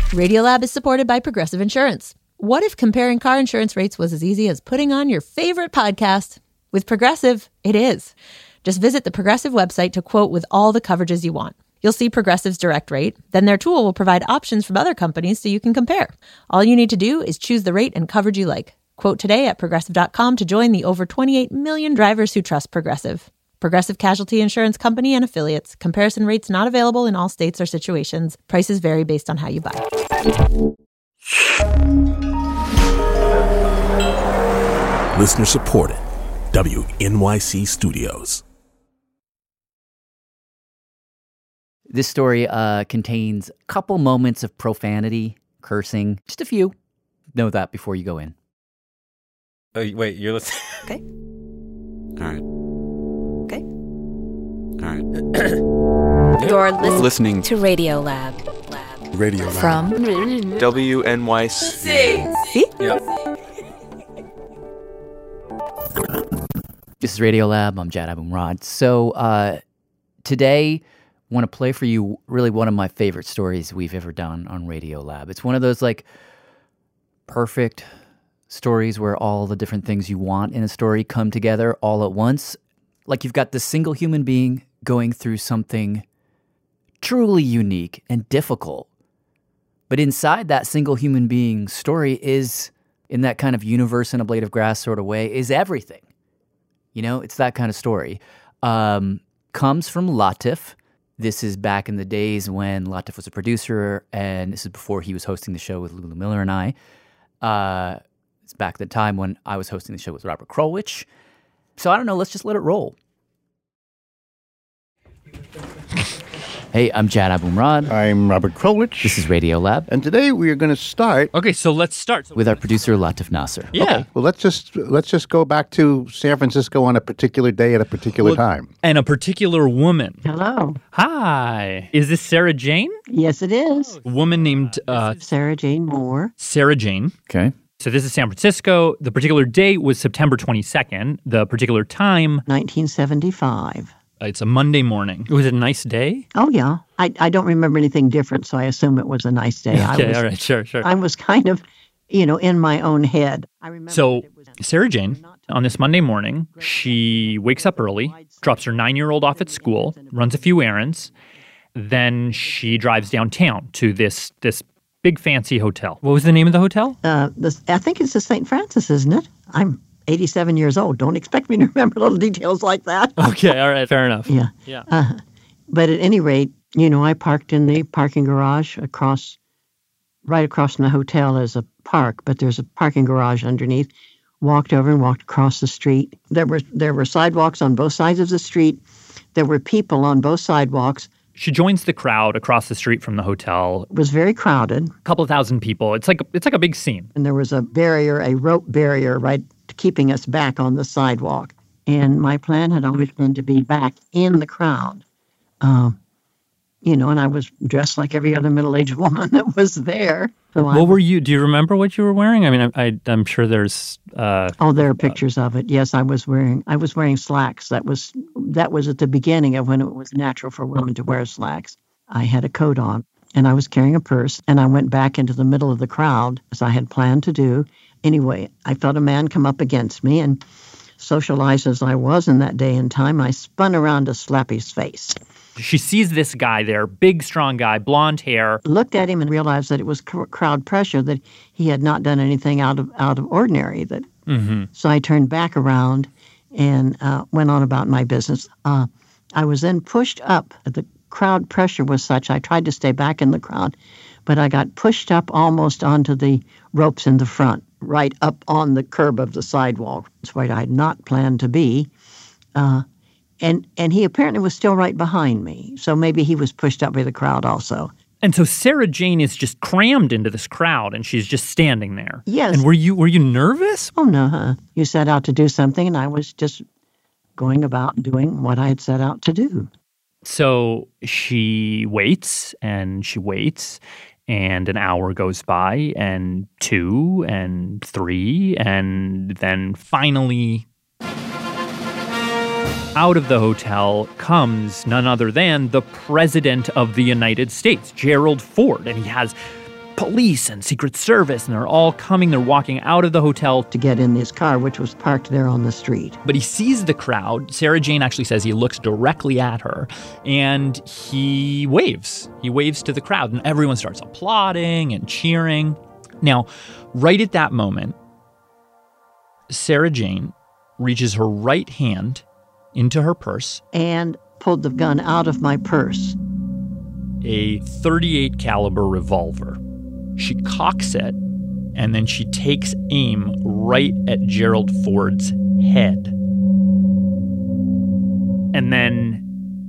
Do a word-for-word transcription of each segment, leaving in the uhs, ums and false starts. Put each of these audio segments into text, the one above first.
Radiolab is supported by Progressive Insurance. What if comparing car insurance rates was as easy as putting on your favorite podcast? With Progressive, it is. Just visit the Progressive website to quote with all the coverages you want. You'll see Progressive's direct rate. Then their tool will provide options from other companies so you can compare. All you need to do is choose the rate and coverage you like. Quote today at progressive dot com to join the over twenty-eight million drivers who trust Progressive. Progressive Casualty Insurance Company and Affiliates. Comparison rates not available in all states or situations. Prices vary based on how you buy. Listener supported. W N Y C Studios. This story uh, contains a couple moments of profanity, cursing, just a few. Know that before you go in. Oh, wait, you're listening? Okay. All right. Okay. All right. You're listening, Listening to Radiolab. Lab. Radio Lab. From W N Y C. See? Yep. This is Radiolab. I'm Jad Abumrad. So uh, today, I want to play for you really one of my favorite stories we've ever done on Radiolab. It's one of those like perfect stories where all the different things you want in a story come together all at once. Like you've got this single human being going through something truly unique and difficult. But inside that single human being story is, in that kind of universe in a blade of grass sort of way, is everything. You know, it's that kind of story. Um, comes from Latif. This is back in the days when Latif was a producer, and this is before he was hosting the show with Lulu Miller and I. Uh, it's back at the time when I was hosting the show with Robert Krulwich. So I don't know, let's just let it roll. Hey, I'm Jad Abumrad. I'm Robert Krulwich. This is Radiolab. And today we are going to start Okay, so let's start. With our producer, Latif Nasser. Yeah. Okay, well, let's just let's just go back to San Francisco on a particular day at a particular Well, time. And a particular woman. Hello. Hi. Is this Sarah Jane? Yes, it is. A woman named uh, Sarah Jane Moore. Sarah Jane. Okay. So this is San Francisco. The particular date was September twenty-second. The particular time, nineteen seventy-five. it's a Monday morning. Was it a nice day? Oh, yeah. I, I don't remember anything different, so I assume it was a nice day. I Okay, was, all right, sure, sure. I was kind of, you know, in my own head. I remember So that it was- Sarah Jane, on this Monday morning, she wakes up early, drops her nine-year-old off at school, runs a few errands, then she drives downtown to this this big fancy hotel. What was the name of the hotel? Uh, this, I think it's the Saint Francis, isn't it? I'm eighty-seven years old. Don't expect me to remember little details like that. Okay, all right, fair enough. Yeah. Yeah. Uh, but at any rate, you know, I parked in the parking garage across, right across from the hotel is a park, but there's a parking garage underneath. Walked over and walked across the street. There were there were sidewalks on both sides of the street. There were people on both sidewalks. She joins the crowd across the street from the hotel. It was very crowded, A couple of thousand people. It's like it's like a big scene. and there was a barrier, a rope barrier, right, keeping us back on the sidewalk. And my plan had always been to be back in the crowd. Um, you know, and I was dressed like every other middle-aged woman that was there. So I, What were you? Do you remember what you were wearing? I mean, I, I I'm sure there's. Uh, oh, there are pictures of it. Yes, I was wearing I was wearing slacks. That was that was at the beginning of when it was natural for women to wear slacks. I had a coat on, and I was carrying a purse, and I went back into the middle of the crowd as I had planned to do. Anyway, I felt a man come up against me, and socialized as I was in that day and time, I spun around to slap his face. she sees this guy there, big, strong guy, blonde hair. Looked at him and realized that it was cr- crowd pressure, that he had not done anything out of out of ordinary. That Mm-hmm. So I turned back around and uh, went on about my business. Uh, I was then pushed up. The crowd pressure was such, I tried to stay back in the crowd, but I got pushed up almost onto the ropes in the front, right up on the curb of the sidewalk. It's where I had not planned to be. Uh, and and he apparently was still right behind me, so maybe he was pushed up by the crowd also. And so Sarah Jane is just crammed into this crowd, and she's just standing there. Yes. And were you were you nervous? Oh, no, huh? You set out to do something, and I was just going about doing what I had set out to do. So she waits and she waits, and an hour goes by, and two, and three, and then finally, out of the hotel comes none other than the President of the United States, Gerald Ford, and he has police and Secret Service, and they're all coming. They're walking out of the hotel to get in this car, which was parked there on the street. But he sees the crowd. Sarah Jane actually says he looks directly at her, and he waves. He waves to the crowd, and everyone starts applauding and cheering. Now, right at that moment, Sarah Jane reaches her right hand into her purse and pulled the gun out of my purse. A thirty-eight caliber revolver. She cocks it, and then she takes aim right at Gerald Ford's head. And then...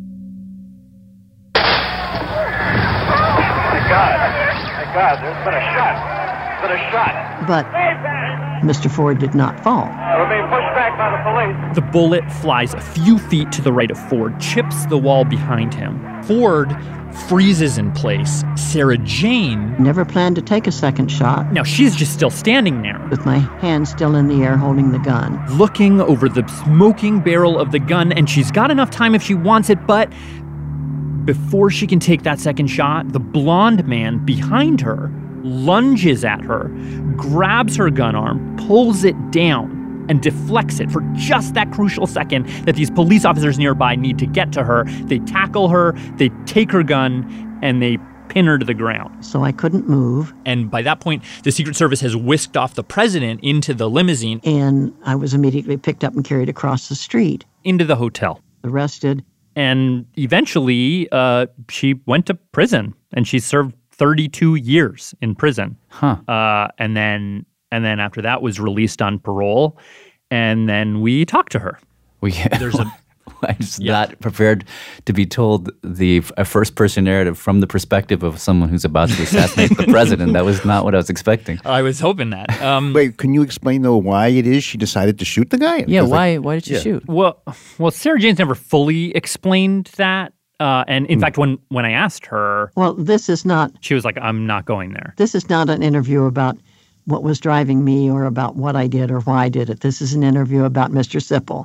My God. My God, there's been a shot. There's been a shot. But Mister Ford did not fall. We're being pushed back by the police. The bullet flies a few feet to the right of Ford, chips the wall behind him. Ford freezes in place. Sarah Jane... never planned to take a second shot. Now, she's just still standing there, with my hand still in the air holding the gun, looking over the smoking barrel of the gun, and she's got enough time if she wants it, but before she can take that second shot, the blonde man behind her lunges at her, grabs her gun arm, pulls it down, and deflects it for just that crucial second that these police officers nearby need to get to her. They tackle her, they take her gun, and they pin her to the ground. So I couldn't move. And by that point, the Secret Service has whisked off the president into the limousine. And I was immediately picked up and carried across the street. Into the hotel. Arrested. And eventually, uh, she went to prison, and she served thirty-two years in prison. Huh. Uh, and then... And then after that was released on parole, and then we talked to her. We, There's a, I'm just yeah. not prepared to be told the a first-person narrative from the perspective of someone who's about to assassinate the president. That was not what I was expecting. I was hoping that. Um, Wait, can you explain, though, why it is she decided to shoot the guy? Yeah, why, like, why did she yeah. shoot? well, well, Sarah Jane's never fully explained that. Uh, and in mm. fact, when, when I asked her... Well, this is not... She was like, I'm not going there. This is not an interview about what was driving me or about what I did or why I did it. This is an interview about Mister Sipple.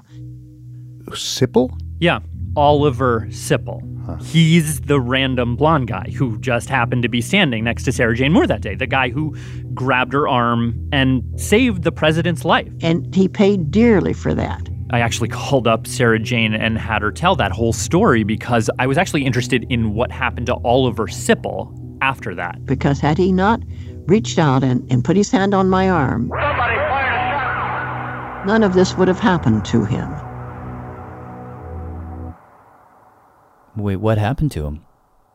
Sipple? Yeah, Oliver Sipple. Huh. He's the random blonde guy who just happened to be standing next to Sarah Jane Moore that day, the guy who grabbed her arm and saved the president's life. And he paid dearly for that. I actually called up Sarah Jane and had her tell that whole story because I was actually interested in what happened to Oliver Sipple after that. Because had he not reached out and, and put his hand on my arm, Somebody fired a shot. None of this would have happened to him. Wait, what happened to him?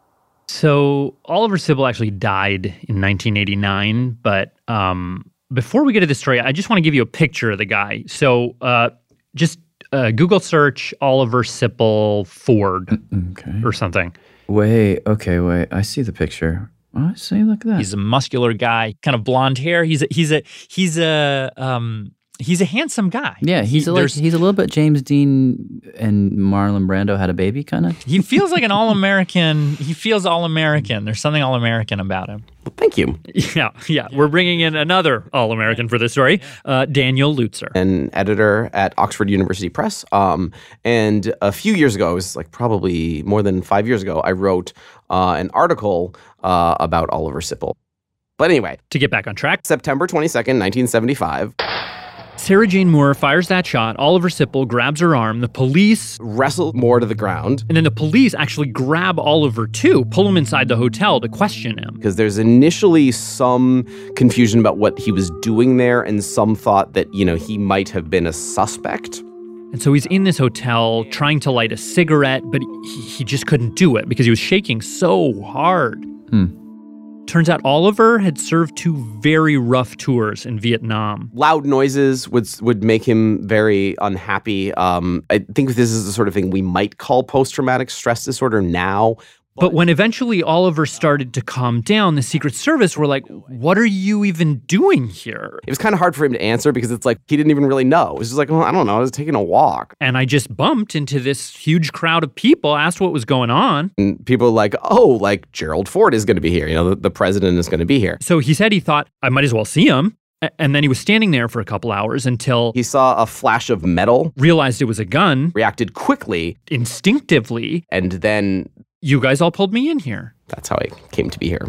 So Oliver Sipple actually died in nineteen eighty-nine, but um, before we get to the story, I just want to give you a picture of the guy. So uh, just uh, Google search Oliver Sipple Ford okay. or something. Wait, okay, wait. I see the picture. I see, look at that. He's a muscular guy, kind of blonde hair. He's a, he's a he's a um he's a handsome guy. Yeah, he's he, a, like, he's a little bit James Dean and Marlon Brando had a baby, kind of. He feels like an all-American. He feels all-American. There's something all-American about him. Well, thank you. Yeah, yeah. We're bringing in another all-American for this story, uh, Daniel Lutzer. An editor at Oxford University Press. Um, and a few years ago, it was like probably more than five years ago, I wrote uh, an article uh, about Oliver Sipple. But anyway. To get back on track. September twenty-second, nineteen seventy-five. Sarah Jane Moore fires that shot. Oliver Sipple grabs her arm. The police wrestle Moore to the ground. And then the police actually grab Oliver too, pull him inside the hotel to question him. Because there's initially some confusion about what he was doing there and some thought that, you know, he might have been a suspect. And so he's in this hotel trying to light a cigarette, but he, he just couldn't do it because he was shaking so hard. Hmm. Turns out Oliver had served two very rough tours in Vietnam. Loud noises would would make him very unhappy. Um, I think this is the sort of thing we might call post-traumatic stress disorder now. But when eventually Oliver started to calm down, the Secret Service were like, what are you even doing here? It was kind of hard for him to answer because it's like he didn't even really know. It was just like, well, I don't know. I was taking a walk. And I just bumped into this huge crowd of people, asked what was going on. And people were like, oh, like Gerald Ford is going to be here. You know, the, the president is going to be here. So he said he thought, I might as well see him. And then he was standing there for a couple hours until he saw a flash of metal, realized it was a gun, reacted quickly, instinctively, and then... You guys all pulled me in here. That's how I came to be here.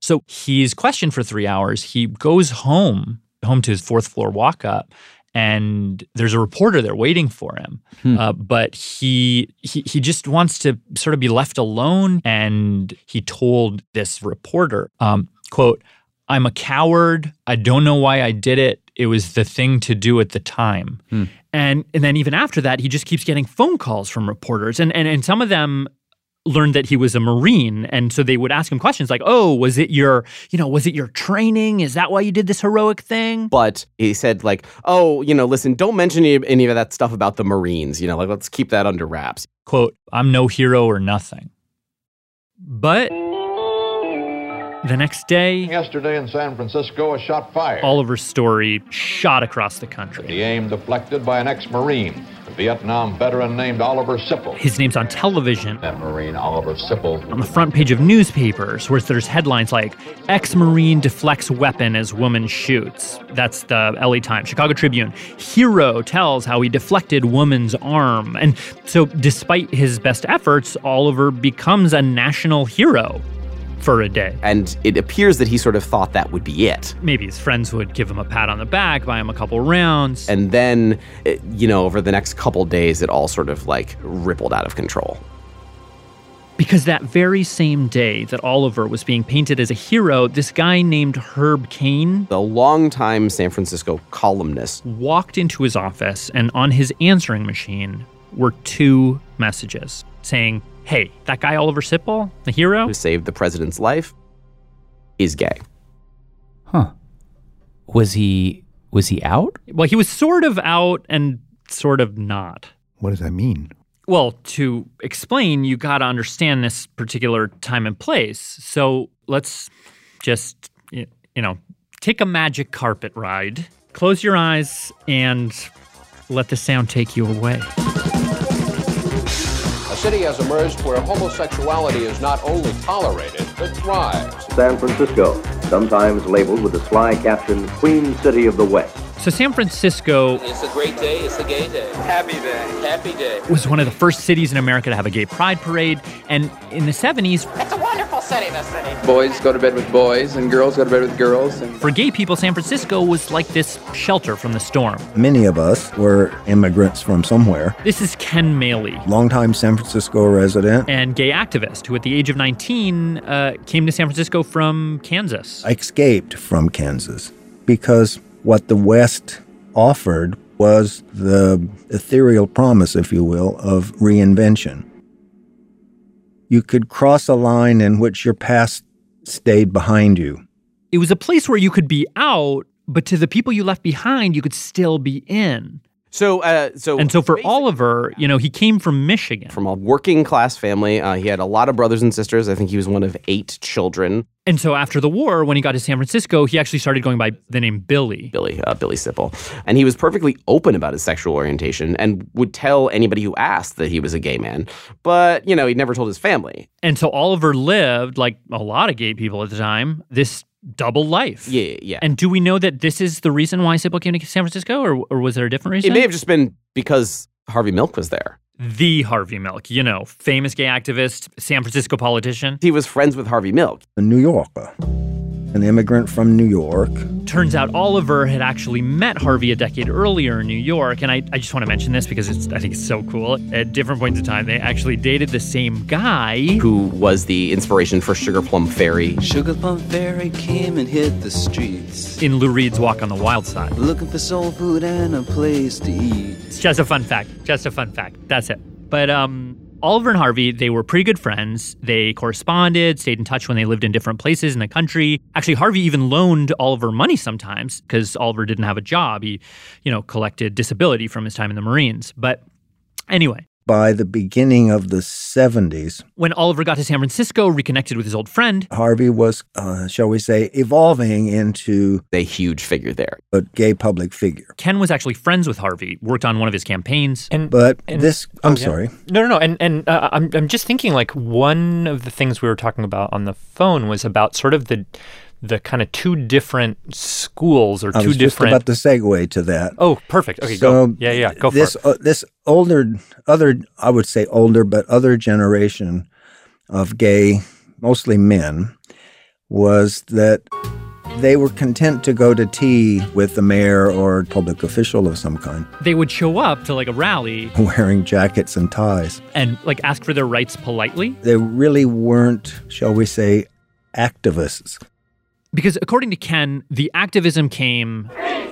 So he's questioned for three hours. He goes home, home to his fourth floor walk up, and there's a reporter there waiting for him. Hmm. Uh, but he, he he just wants to sort of be left alone. And he told this reporter, um, quote, "I'm a coward. I don't know why I did it. It was the thing to do at the time." Hmm. And and then even after that, he just keeps getting phone calls from reporters. And, and, and some of them learned that he was a Marine. And so they would ask him questions like, oh, was it your, you know, was it your training? Is that why you did this heroic thing? But he said like, oh, you know, listen, don't mention any, any of that stuff about the Marines. You know, like, let's keep that under wraps. Quote, "I'm no hero or nothing." But the next day, yesterday in San Francisco, a shot fired. Oliver's story shot across the country. The aim deflected by an ex-Marine, a Vietnam veteran named Oliver Sipple. His name's on television. That Marine, Oliver Sipple. On the front page of newspapers, where there's headlines like, "Ex-Marine deflects weapon as woman shoots." That's the L A Times. Chicago Tribune. "Hero tells how he deflected woman's arm." And so despite his best efforts, Oliver becomes a national hero for a day. And it appears that he sort of thought that would be it. Maybe his friends would give him a pat on the back, buy him a couple rounds. And then, it, you know, over the next couple days, it all sort of like rippled out of control. Because that very same day that Oliver was being painted as a hero, this guy named Herb Caen, the longtime San Francisco columnist, walked into his office, and on his answering machine were two messages saying, "Hey, that guy Oliver Sipple, the hero who saved the president's life, is gay." Huh. Was he was he out? Well, he was sort of out and sort of not. What does that mean? Well, to explain, you got to understand this particular time and place. So let's just, you know, take a magic carpet ride. Close your eyes and let the sound take you away. A city has emerged where homosexuality is not only tolerated, but thrives. San Francisco, sometimes labeled with the sly caption, Queen City of the West. So San Francisco, it's a great day, it's a gay day. Happy day. Happy day. Was one of the first cities in America to have a gay pride parade. And in the seventies, it's a wonderful city, this city. Boys go to bed with boys and girls go to bed with girls. And for gay people, San Francisco was like this shelter from the storm. Many of us were immigrants from somewhere. This is Ken Maley, longtime San Francisco resident and gay activist who at the age of nineteen uh, came to San Francisco from Kansas. I escaped from Kansas because what the West offered was the ethereal promise, if you will, of reinvention. You could cross a line in which your past stayed behind you. It was a place where you could be out, but to the people you left behind, you could still be in. So, uh, so and so for Oliver, you know, he came from Michigan. From a working class family. Uh, he had a lot of brothers and sisters. I think he was one of eight children. And so after the war, when he got to San Francisco, he actually started going by the name Billy. Billy, uh, Billy Sipple. And he was perfectly open about his sexual orientation and would tell anybody who asked that he was a gay man. But, you know, he never told his family. And so Oliver lived, like a lot of gay people at the time, this double life. Yeah, yeah. And do we know that this is the reason why Sipple came to San Francisco, or, or was there a different reason? It may have just been because Harvey Milk was there. The Harvey Milk, you know, famous gay activist, San Francisco politician. He was friends with Harvey Milk. A New Yorker, an immigrant from New York. Turns out Oliver had actually met Harvey a decade earlier in New York. And I, I just want to mention this because it's, I think it's so cool. At different points in time, they actually dated the same guy. Who was the inspiration for Sugar Plum Fairy. Sugar Plum Fairy came and hit the streets. In Lou Reed's Walk on the Wild Side. Looking for soul food and a place to eat. It's just a fun fact. Just a fun fact. That's it. But um, Oliver and Harvey, they were pretty good friends. They corresponded, stayed in touch when they lived in different places in the country. Actually, Harvey even loaned Oliver money sometimes because Oliver didn't have a job. He, you know, collected disability from his time in the Marines. But anyway. By the beginning of the seventies, when Oliver got to San Francisco, reconnected with his old friend, Harvey was, uh, shall we say, evolving into a huge figure there. A gay public figure. Ken was actually friends with Harvey, worked on one of his campaigns. And, but and, this, I'm oh, sorry. Yeah. No, no, no. And, and uh, I'm, I'm just thinking like one of the things we were talking about on the phone was about sort of the the kind of two different schools or I two was different. Just about to segue to that. Oh, perfect. Okay, so go. Yeah, yeah, go this, for it. Uh, this older, other, I would say older, but other generation of gay, mostly men, was that they were content to go to tea with the mayor or public official of some kind. They would show up to like a rally wearing jackets and ties. And like ask for their rights politely. They really weren't, shall we say, activists. Because according to Ken, the activism came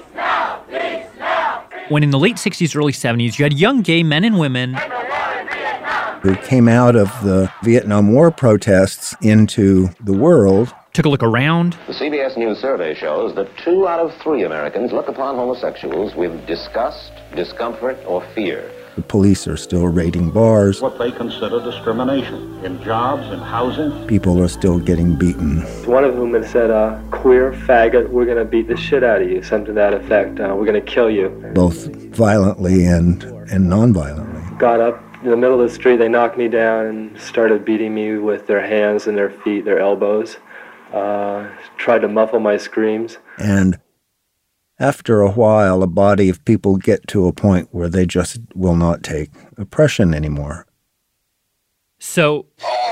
when in the late sixties, early seventies, you had young gay men and women who came out of the Vietnam War protests into the world. Took a look around. The C B S News survey shows that two out of three Americans look upon homosexuals with disgust, discomfort, or fear. The police are still raiding bars. What they consider discrimination in jobs, in housing. People are still getting beaten. One of whom had said, uh, queer, faggot, we're going to beat the shit out of you, something to that effect. Uh, we're going to kill you. Both violently and, and non-violently. Got up in the middle of the street, they knocked me down and started beating me with their hands and their feet, their elbows. Uh, tried to muffle my screams. And after a while, a body of people get to a point where they just will not take oppression anymore. So,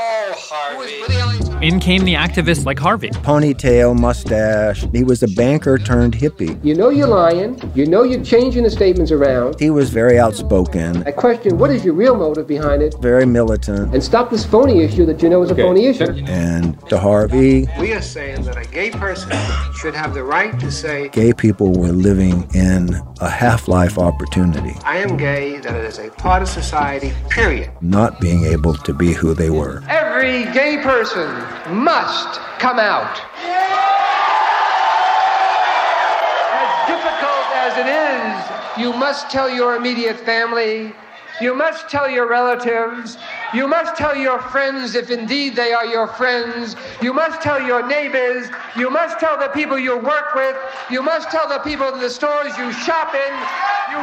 in came the activists like Harvey. Ponytail, mustache. He was a banker turned hippie. You know you're lying. You know you're changing the statements around. He was very outspoken. I question, what is your real motive behind it? Very militant. And stop this phony issue that you know is a okay. phony issue. And to Harvey, we are saying that a gay person should have the right to say, gay people were living in a half-life opportunity. I am gay, that it is a part of society, period. Not being able to be who they were. Every gay person must come out. As difficult as it is, you must tell your immediate family, you must tell your relatives, you must tell your friends if indeed they are your friends, you must tell your neighbors, you must tell the people you work with, you must tell the people in the stores you shop in, you...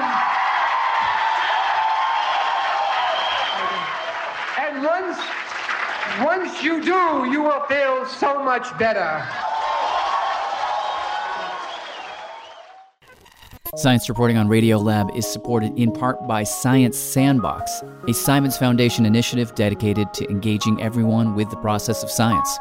And once, once you do, you will feel so much better. Science Reporting on Radiolab is supported in part by Science Sandbox, a Simons Foundation initiative dedicated to engaging everyone with the process of science.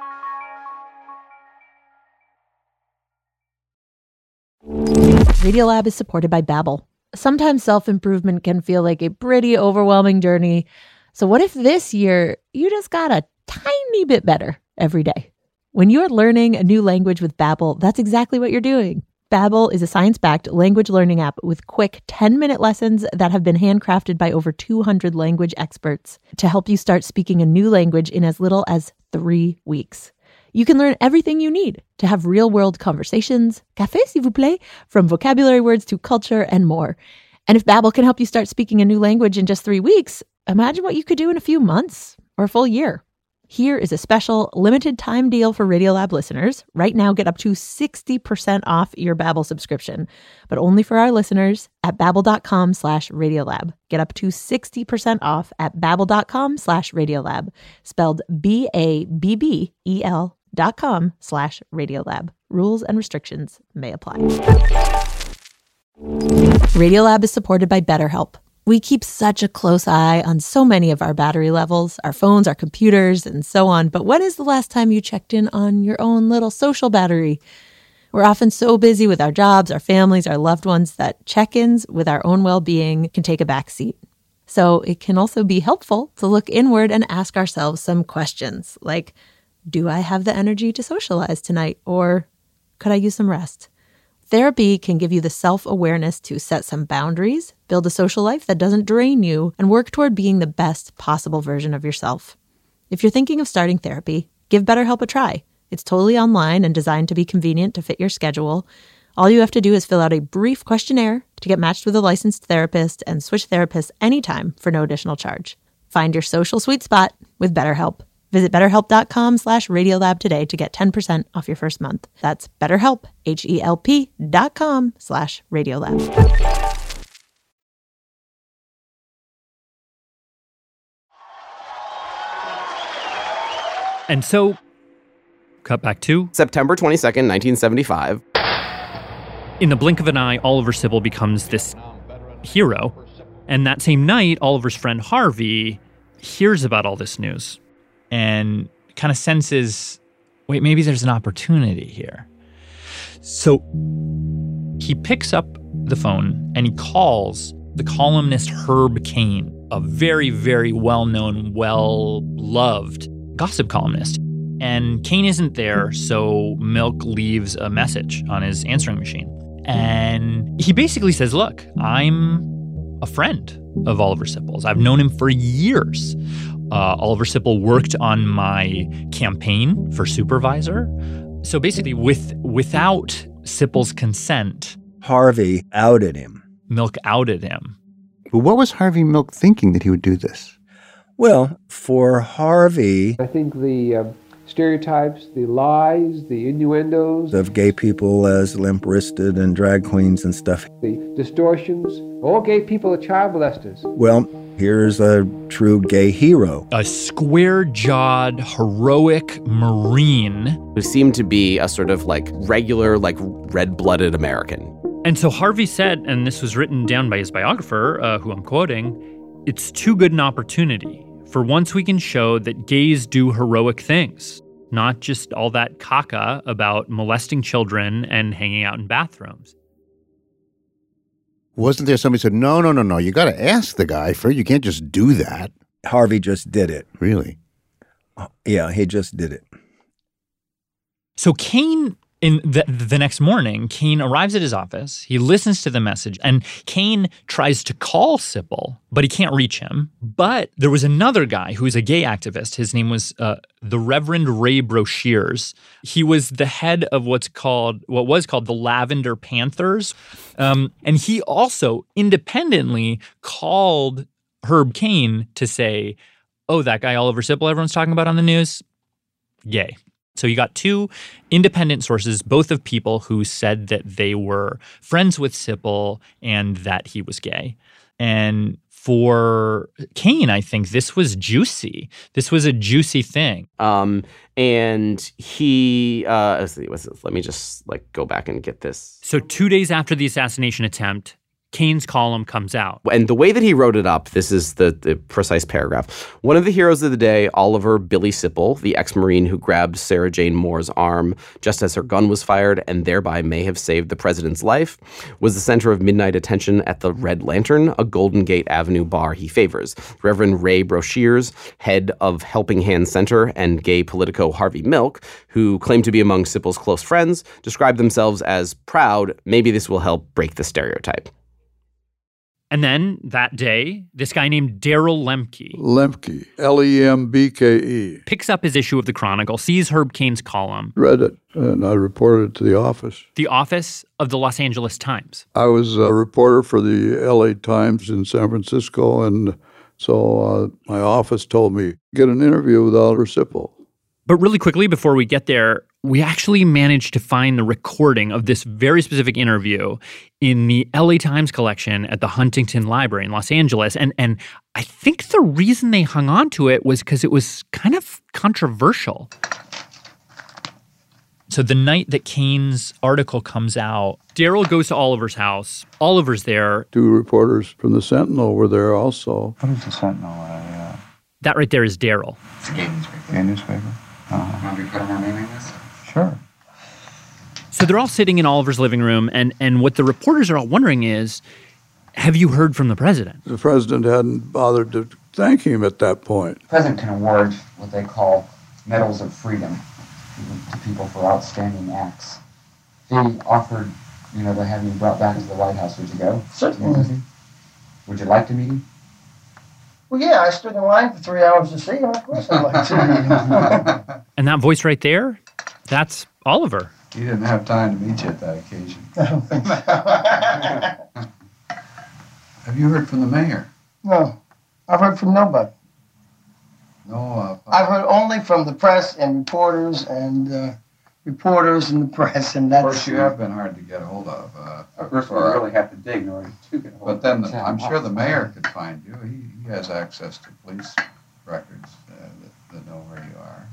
Radiolab is supported by Babbel. Sometimes self-improvement can feel like a pretty overwhelming journey. So what if this year you just got a tiny bit better every day? When you're learning a new language with Babbel, that's exactly what you're doing. Babbel is a science-backed language learning app with quick ten-minute lessons that have been handcrafted by over two hundred language experts to help you start speaking a new language in as little as three weeks. You can learn everything you need to have real-world conversations, café s'il vous plaît, from vocabulary words to culture and more. And if Babbel can help you start speaking a new language in just three weeks, imagine what you could do in a few months or a full year. Here is a special limited time deal for Radiolab listeners. Right now, get up to sixty percent off your Babbel subscription, but only for our listeners at babbel.com slash Radiolab. Get up to sixty percent off at babbel.com slash Radiolab, spelled B A B B E L dot com slash Radiolab. Rules and restrictions may apply. Radiolab is supported by BetterHelp. We keep such a close eye on so many of our battery levels, our phones, our computers, and so on. But when is the last time you checked in on your own little social battery? We're often so busy with our jobs, our families, our loved ones that check-ins with our own well-being can take a back seat. So it can also be helpful to look inward and ask ourselves some questions like, do I have the energy to socialize tonight? Or could I use some rest? Therapy can give you the self-awareness to set some boundaries, build a social life that doesn't drain you, and work toward being the best possible version of yourself. If you're thinking of starting therapy, give BetterHelp a try. It's totally online and designed to be convenient to fit your schedule. All you have to do is fill out a brief questionnaire to get matched with a licensed therapist and switch therapists anytime for no additional charge. Find your social sweet spot with BetterHelp. Visit betterhelp.com slash Radiolab today to get ten percent off your first month. That's BetterHelp, H-E-L-P dot com slash Radiolab. And so, cut back to September twenty-second, nineteen seventy-five. In the blink of an eye, Oliver Sibble becomes this hero. And that same night, Oliver's friend Harvey hears about all this news and kind of senses wait, maybe there's an opportunity here. So he picks up the phone and he calls the columnist Herb Caen, a very, very well-known, well-loved gossip columnist. And Caen isn't there, so Milk leaves a message on his answering machine. And he basically says, look, I'm a friend of Oliver Sipple's. I've known him for years. Uh, Oliver Sipple worked on my campaign for supervisor. So basically, with without Sipple's consent, Harvey outed him. Milk outed him. But what was Harvey Milk thinking that he would do this? Well, for Harvey... I think the uh, stereotypes, the lies, the innuendos... of gay people as limp-wristed and drag queens and stuff. The distortions. All gay people are child molesters. Well, here's a true gay hero. A square-jawed, heroic Marine. Who seemed to be a sort of like regular, like red-blooded American. And so Harvey said, and this was written down by his biographer, uh, who I'm quoting, it's too good an opportunity. For once we can show that gays do heroic things, not just all that caca about molesting children and hanging out in bathrooms. Wasn't there somebody who said, no, no, no, no, you got to ask the guy first. You can't just do that. Harvey just did it. Really? Yeah, he just did it. So Caen, in the, the next morning, Caen arrives at his office. He listens to the message, and Caen tries to call Sipple, but he can't reach him. But there was another guy who's a gay activist. His name was uh, the Reverend Ray Broshears. He was the head of what's called, what was called the Lavender Panthers. Um, and he also independently called Herb Caen to say, oh, that guy Oliver Sipple everyone's talking about on the news, gay. So you got two independent sources, both of people who said that they were friends with Sipple and that he was gay. And for Caen, I think this was juicy. This was a juicy thing. Um, and he, uh, let's see, what's this? Let me just like go back and get this. So two days after the assassination attempt, Cain's column comes out. And the way that he wrote it up, this is the, the precise paragraph. One of the heroes of the day, Oliver Billy Sipple, the ex-Marine who grabbed Sarah Jane Moore's arm just as her gun was fired and thereby may have saved the president's life, was the center of midnight attention at the Red Lantern, a Golden Gate Avenue bar he favors. Reverend Ray Broshears, head of Helping Hand Center, and gay politico Harvey Milk, who claimed to be among Sipple's close friends, described themselves as proud. Maybe this will help break the stereotype. And then that day, this guy named Darrell Lemke. Lemke, L E M B K E. Picks up his issue of the Chronicle, sees Herb Caen's column. Read it, and I reported it to the office. The office of the Los Angeles Times. I was a reporter for the L A Times in San Francisco, and so uh, my office told me, get an interview with Oliver Sipple. But really quickly, before we get there, we actually managed to find the recording of this very specific interview in the L A Times collection at the Huntington Library in Los Angeles. And and I think the reason they hung on to it was because it was kind of controversial. So the night that Cain's article comes out, Darrell goes to Oliver's house. Oliver's there. Two reporters from the Sentinel were there also. What is the Sentinel? Uh, that right there is Darrell. It's a gay newspaper. Gay newspaper? Uh-huh. Want me to put our name in this? Sure. So they're all sitting in Oliver's living room, and, and what the reporters are all wondering is, have you heard from the president? The president hadn't bothered to thank him at that point. The president can award what they call medals of freedom to people for outstanding acts. If he offered, you know, to have you brought back to the White House, would you go? Certainly. Would you like to meet him? Well, yeah, I stood in line for three hours to see him. Of course I'd like to meet him. And that voice right there, that's Oliver. He didn't have time to meet you at that occasion. I don't think so. Have you heard from the mayor? No, I've heard from nobody. No, uh, I've heard only from the press and reporters and uh, reporters and the press, and that's... Of course, you have been hard to get a hold of. Uh, First, we really have to dig in order to get a hold But of then the, I'm sure the mayor could find you. He, he has access to police records uh, that, that know where you are.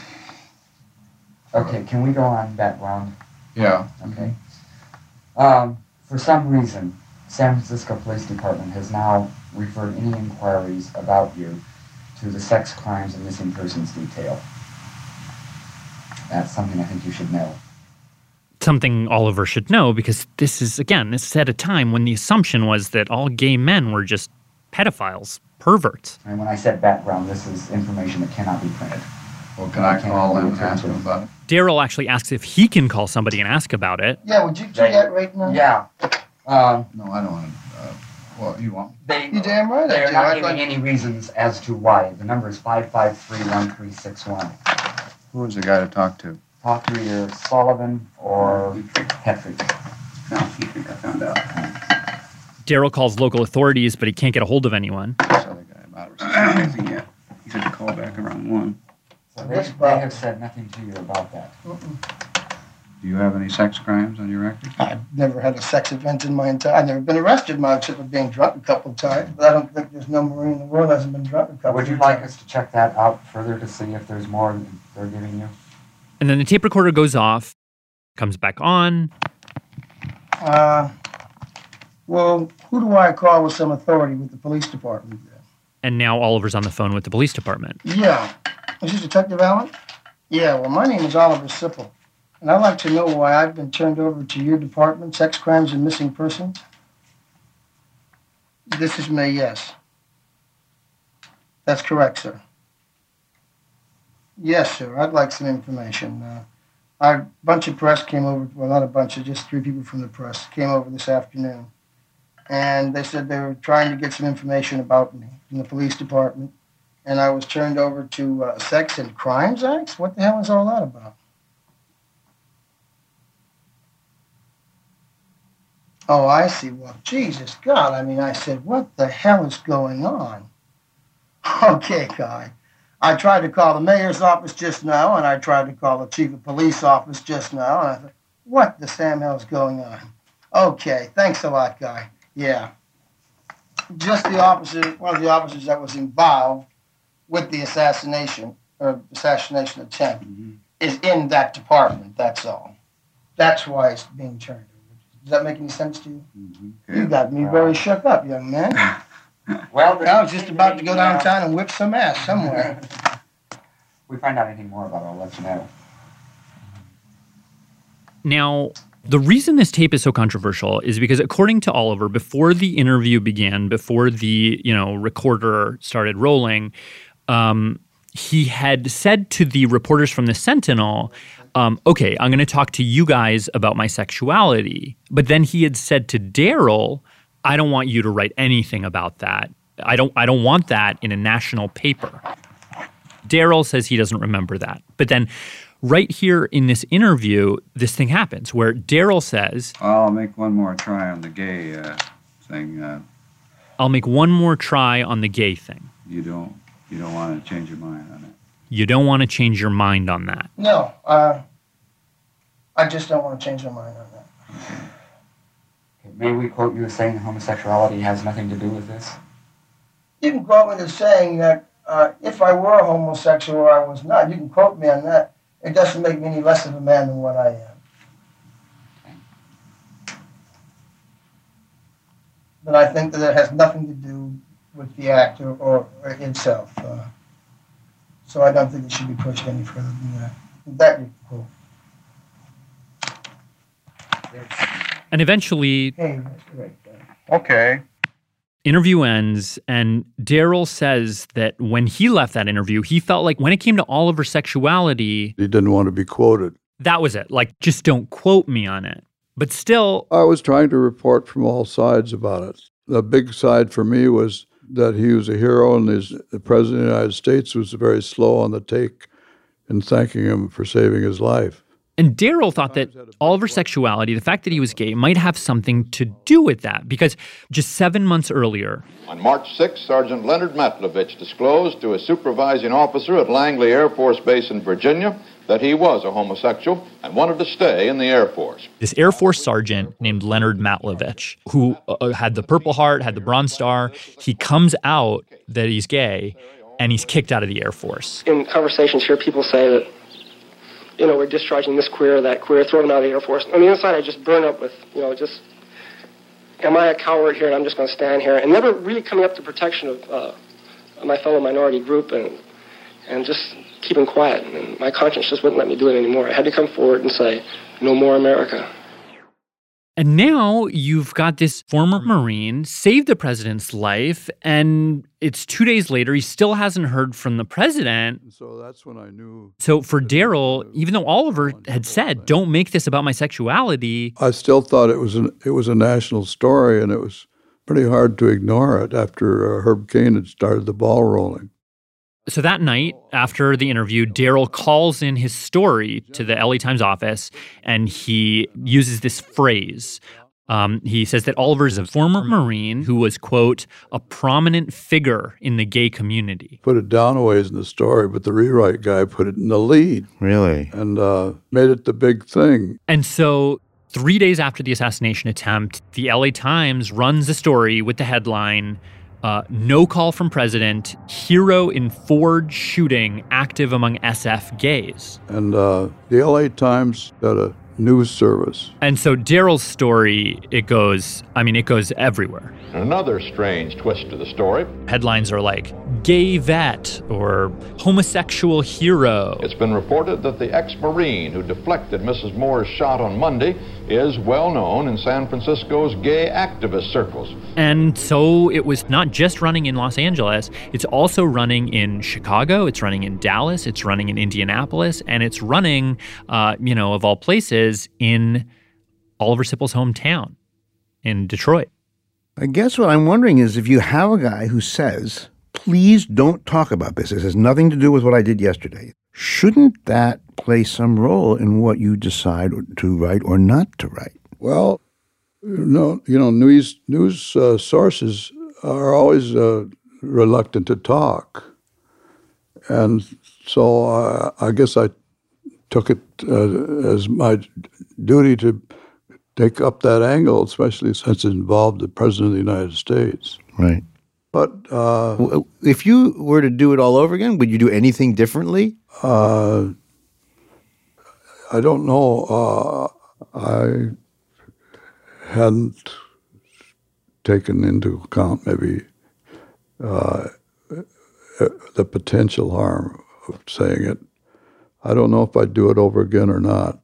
Okay, can we go on that round? Yeah. Okay. Um, for some reason, San Francisco Police Department has now referred any inquiries about you to the Sex Crimes and Missing Persons Detail. That's something I think you should know. Something Oliver should know, because this is, again, this is at a time when the assumption was that all gay men were just pedophiles, perverts. And when I said background, this is information that cannot be printed. Well, can I call him and ask him about it? Daryl actually asks if he can call somebody and ask about it. Yeah, would you do that right now? Yeah. Um, no, I don't want to. Uh, well, you want? They, you damn right. They're I not I giving thought- any reasons as to why. The number is five five three one three six one. Who was the guy to talk to? Talk to either Sullivan or Petrie. No, I think I found out. Daryl calls local authorities, but he can't get a hold of anyone. Yeah, he said to call back around one. So they, they have said nothing to you about that. Do you have any sex crimes on your record? I've never had a sex event in my entire... I've never been arrested, my except for being drunk a couple of times. But I don't think there's no Marine in the world that hasn't been drunk a couple Would of you times. like us to check that out further to see if there's more they're giving you? And then the tape recorder goes off, comes back on. Uh, well, who do I call with some authority with the police department there? And now Oliver's on the phone with the police department. Yeah. Is this Detective Allen? Yeah, well, my name is Oliver Sipple. And I'd like to know why I've been turned over to your department, sex crimes and missing persons. This is me, yes. That's correct, sir. Yes, sir. I'd like some information. Uh, a bunch of press came over, well, not a bunch, of just three people from the press came over this afternoon. And they said they were trying to get some information about me from the police department. And I was turned over to uh, Sex and Crimes Acts? What the hell is all that about? Oh, I see. Well, Jesus God, I mean, I said, what the hell is going on? Okay, Guy. I tried to call the mayor's office just now, and I tried to call the chief of police office just now, and I thought, what the Sam hell's going on? Okay, thanks a lot, Guy. Yeah. Just the officer, one of the officers that was involved with the assassination, or assassination attempt, mm-hmm. is in that department, that's all. That's why it's being turned over. Does that make any sense to you? Mm-hmm. You got me very shook up, young man. Well, I was just about to go downtown and whip some ass somewhere. If we find out anything more about it, I'll let you know. Now, the reason this tape is so controversial is because, according to Oliver, before the interview began, before the, you know, recorder started rolling, um, he had said to the reporters from the Sentinel, um, okay, I'm going to talk to you guys about my sexuality. But then he had said to Daryl, I don't want you to write anything about that. I don't I don't want that in a national paper. Daryl says he doesn't remember that. But then right here in this interview, this thing happens where Daryl says, I'll make one more try on the gay uh, thing. Uh, I'll make one more try on the gay thing. You don't you don't want to change your mind on it. You don't want to change your mind on that. No, uh, I just don't want to change my mind on that. Okay, may we quote you as saying homosexuality has nothing to do with this? You can quote me as saying that uh, if I were a homosexual or I was not, you can quote me on that. It doesn't make me any less of a man than what I am. Okay. But I think that it has nothing to do with the act or, or, or itself. Uh, so I don't think it should be pushed any further than that. That you can quote. And eventually, hey, that's great. Okay. Interview ends, and Daryl says that when he left that interview, he felt like when it came to Oliver's sexuality, he didn't want to be quoted. That was it. Like, just don't quote me on it. But still, I was trying to report from all sides about it. The big side for me was that he was a hero, and his, the President of the United States was very slow on the take in thanking him for saving his life. And Daryl thought that Oliver's sexuality, the fact that he was gay, might have something to do with that, because just seven months earlier, on March sixth, Sergeant Leonard Matlovich disclosed to a supervising officer at Langley Air Force Base in Virginia that he was a homosexual and wanted to stay in the Air Force. This Air Force sergeant named Leonard Matlovich, who uh, had the Purple Heart, had the Bronze Star, he comes out that he's gay, and he's kicked out of the Air Force. In conversations here, people say that, you know, we're discharging this queer, that queer, throw them out of the Air Force. On the inside, I just burn up with, you know, just, am I a coward here and I'm just going to stand here? And never really coming up to protection of uh, my fellow minority group and and just keeping quiet. And my conscience just wouldn't let me do it anymore. I had to come forward and say, no more America. And now you've got this former Marine saved the president's life, and it's two days later. He still hasn't heard from the president. So that's when I knew. So for Daryl, even though Oliver had said, don't make this about my sexuality, I still thought it was an, it was a national story, and it was pretty hard to ignore it after uh, Herb Caen had started the ball rolling. So that night, after the interview, Daryl calls in his story to the L A Times office, and he uses this phrase. Um, he says that Oliver is a former Marine who was, quote, a prominent figure in the gay community. Put it down a ways in the story, but the rewrite guy put it in the lead. Really? And uh, made it the big thing. And so three days after the assassination attempt, the L A Times runs a story with the headline, Uh, no call from president, hero in Ford shooting active among S F gays. And uh, the L A Times got a news service. And so Daryl's story, it goes, I mean, it goes everywhere. Another strange twist to the story. Headlines are like, gay vet or homosexual hero. It's been reported that the ex-Marine who deflected Missus Moore's shot on Monday is well known in San Francisco's gay activist circles. And so it was not just running in Los Angeles, it's also running in Chicago, it's running in Dallas, it's running in Indianapolis, and it's running, uh, you know, of all places, in Oliver Sippel's hometown, in Detroit. I guess what I'm wondering is if you have a guy who says, please don't talk about this, this has nothing to do with what I did yesterday, shouldn't that play some role in what you decide to write or not to write? Well, no, you know, news news uh, sources are always uh, reluctant to talk. And so uh, I guess I took it uh, as my duty to take up that angle, especially since it involved the President of the United States. Right. But uh, if you were to do it all over again, would you do anything differently? Uh, I don't know. Uh, I hadn't taken into account maybe uh, the potential harm of saying it. I don't know if I'd do it over again or not.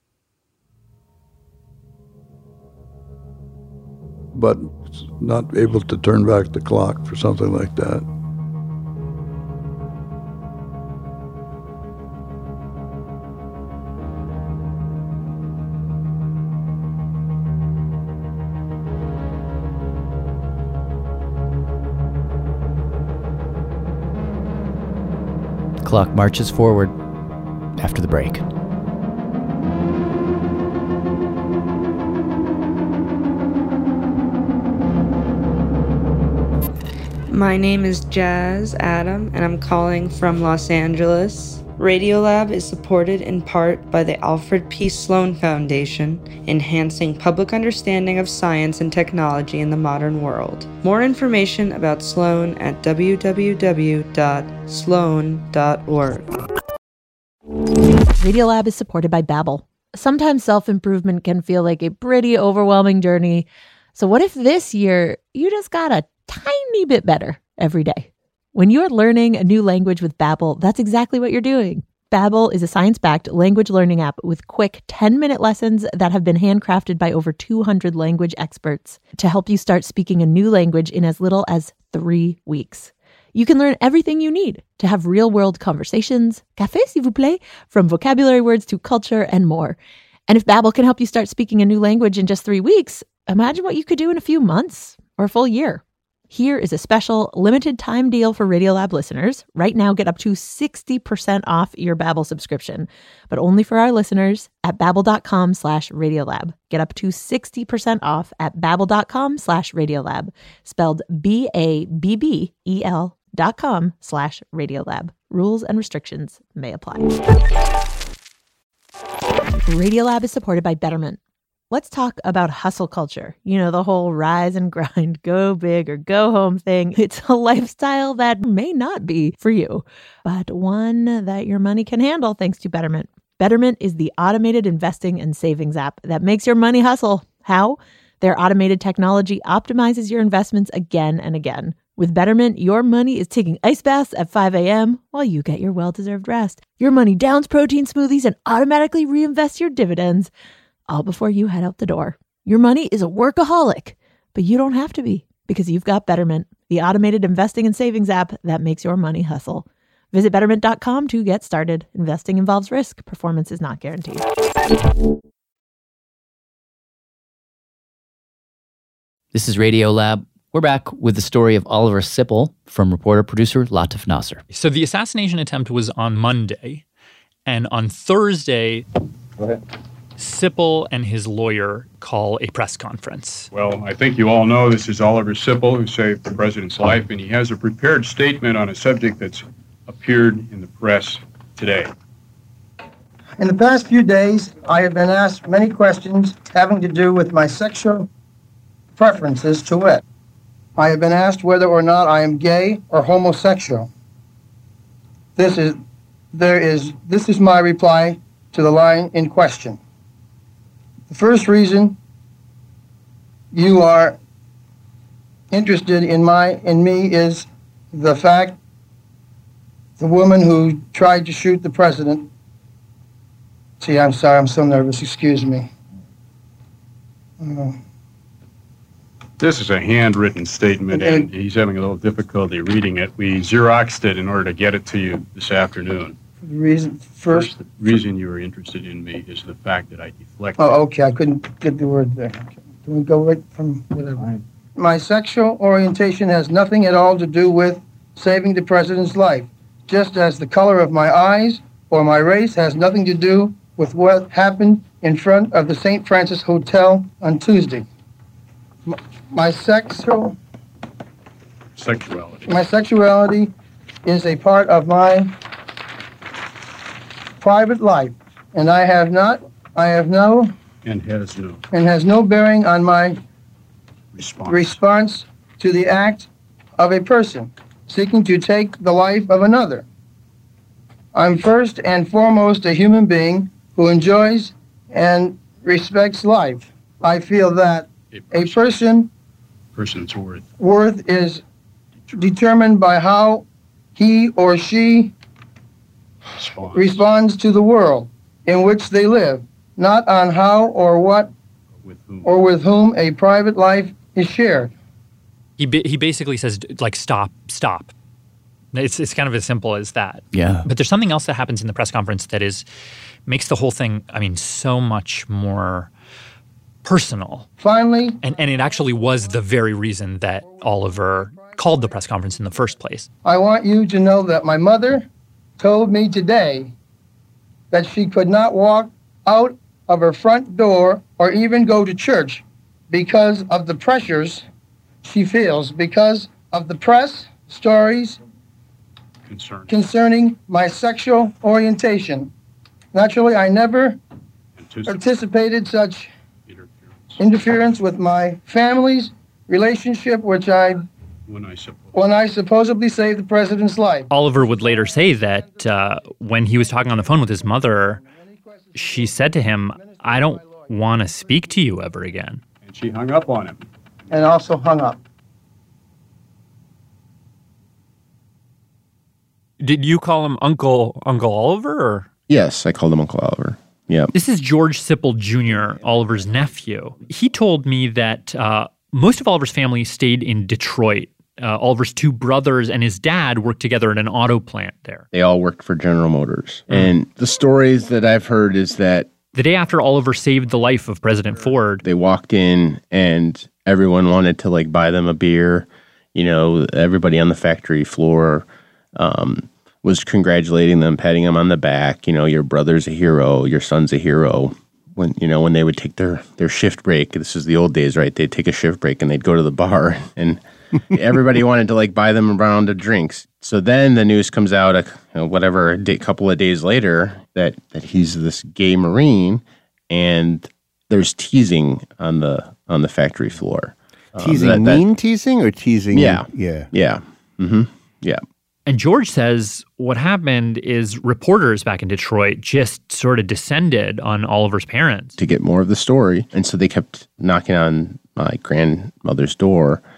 But not able to turn back the clock for something like that. Clock marches forward after the break. My name is Jazz Adam, and I'm calling from Los Angeles. Radiolab is supported in part by the Alfred P. Sloan Foundation, enhancing public understanding of science and technology in the modern world. More information about Sloan at w w w dot sloan dot org. Radiolab is supported by Babbel. Sometimes self-improvement can feel like a pretty overwhelming journey. So what if this year you just got a tiny bit better every day? When you're learning a new language with Babbel, that's exactly what you're doing. Babbel is a science-backed language learning app with quick ten-minute lessons that have been handcrafted by over two hundred language experts to help you start speaking a new language in as little as three weeks. You can learn everything you need to have real-world conversations, café s'il vous plaît, from vocabulary words to culture and more. And if Babbel can help you start speaking a new language in just three weeks, imagine what you could do in a few months or a full year. Here is a special limited time deal for Radiolab listeners. Right now, get up to sixty percent off your Babbel subscription, but only for our listeners at babbel.com slash Radiolab. Get up to sixty percent off at babbel.com slash Radiolab, spelled B A B B E L dot com slash Radiolab. Rules and restrictions may apply. Radiolab is supported by Betterment. Let's talk about hustle culture. You know, the whole rise and grind, go big or go home thing. It's a lifestyle that may not be for you, but one that your money can handle thanks to Betterment. Betterment is the automated investing and savings app that makes your money hustle. How? Their automated technology optimizes your investments again and again, With Betterment, your money is taking ice baths at five a.m. while you get your well-deserved rest. Your money downs protein smoothies and automatically reinvests your dividends, all before you head out the door. Your money is a workaholic, but you don't have to be, because you've got Betterment, the automated investing and savings app that makes your money hustle. Visit betterment dot com to get started. Investing involves risk. Performance is not guaranteed. This is Radiolab. We're back with the story of Oliver Sipple from reporter-producer Latif Nasser. So the assassination attempt was on Monday, and on Thursday, Go ahead. Sipple and his lawyer call a press conference. Well, I think you all know this is Oliver Sipple, who saved the president's life, and he has a prepared statement on a subject that's appeared in the press today. In the past few days, I have been asked many questions having to do with my sexual preferences, to wit. I have been asked whether or not I am gay or homosexual. This is, there is, this is my reply to the line in question. The first reason you are interested in my, in me is the fact the woman who tried to shoot the president. See, I'm sorry, I'm so nervous, excuse me. Uh, This is a handwritten statement, and he's having a little difficulty reading it. We Xeroxed it in order to get it to you this afternoon. The reason, first... The reason you were interested in me is the fact that I deflected. Oh, okay, I couldn't get the word there. Okay. Can we go right from whatever? My sexual orientation has nothing at all to do with saving the president's life, just as the color of my eyes or my race has nothing to do with what happened in front of the Saint Francis Hotel on Tuesday. My, my sexual... Sexuality. My sexuality is a part of my private life, and I have not, I have no... And has no... And has no bearing on my response, response to the act of a person seeking to take the life of another. I'm first and foremost a human being who enjoys and respects life. I feel that a person, a person person's worth worth is determined by how he or she responds. responds to the world in which they live, not on how or what with whom. or with whom a private life is shared. He ba- he basically says, like, stop, stop. It's it's kind of as simple as that. Yeah. But there's something else that happens in the press conference that is makes the whole thing, I mean, so much more personal. Finally. And and it actually was the very reason that Oliver called the press conference in the first place. I want you to know that my mother told me today that she could not walk out of her front door or even go to church because of the pressures she feels, because of the press stories Concern. concerning my sexual orientation. Naturally, I never anticipated such interference, interference with my family's relationship, which I, when I, suppo- when I supposedly saved the president's life. Oliver would later say that uh, when he was talking on the phone with his mother, she said to him, I don't want to speak to you ever again. And she hung up on him. And also hung up. Did you call him Uncle Uncle Oliver? Or? Yes, I called him Uncle Oliver. Yeah. This is George Sipple Junior, Oliver's nephew. He told me that uh, most of Oliver's family stayed in Detroit. Uh, Oliver's two brothers and his dad worked together at an auto plant there. They all worked for General Motors. Mm. And the stories that I've heard is that the day after Oliver saved the life of President Ford, they walked in and everyone wanted to like buy them a beer. You know, everybody on the factory floor um, was congratulating them, patting them on the back. You know, your brother's a hero, your son's a hero. When, you know, when they would take their, their shift break, this is the old days, right? They'd take a shift break and they'd go to the bar and everybody wanted to like buy them a round of drinks. So then the news comes out, a, you know, whatever, a day, couple of days later that, that he's this gay Marine, and there's teasing on the on the factory floor. Teasing um, that, mean that, teasing or teasing? Yeah, yeah, yeah, mm-hmm, yeah. And George says what happened is reporters back in Detroit just sort of descended on Oliver's parents to get more of the story, and so they kept knocking on my grandmother's door.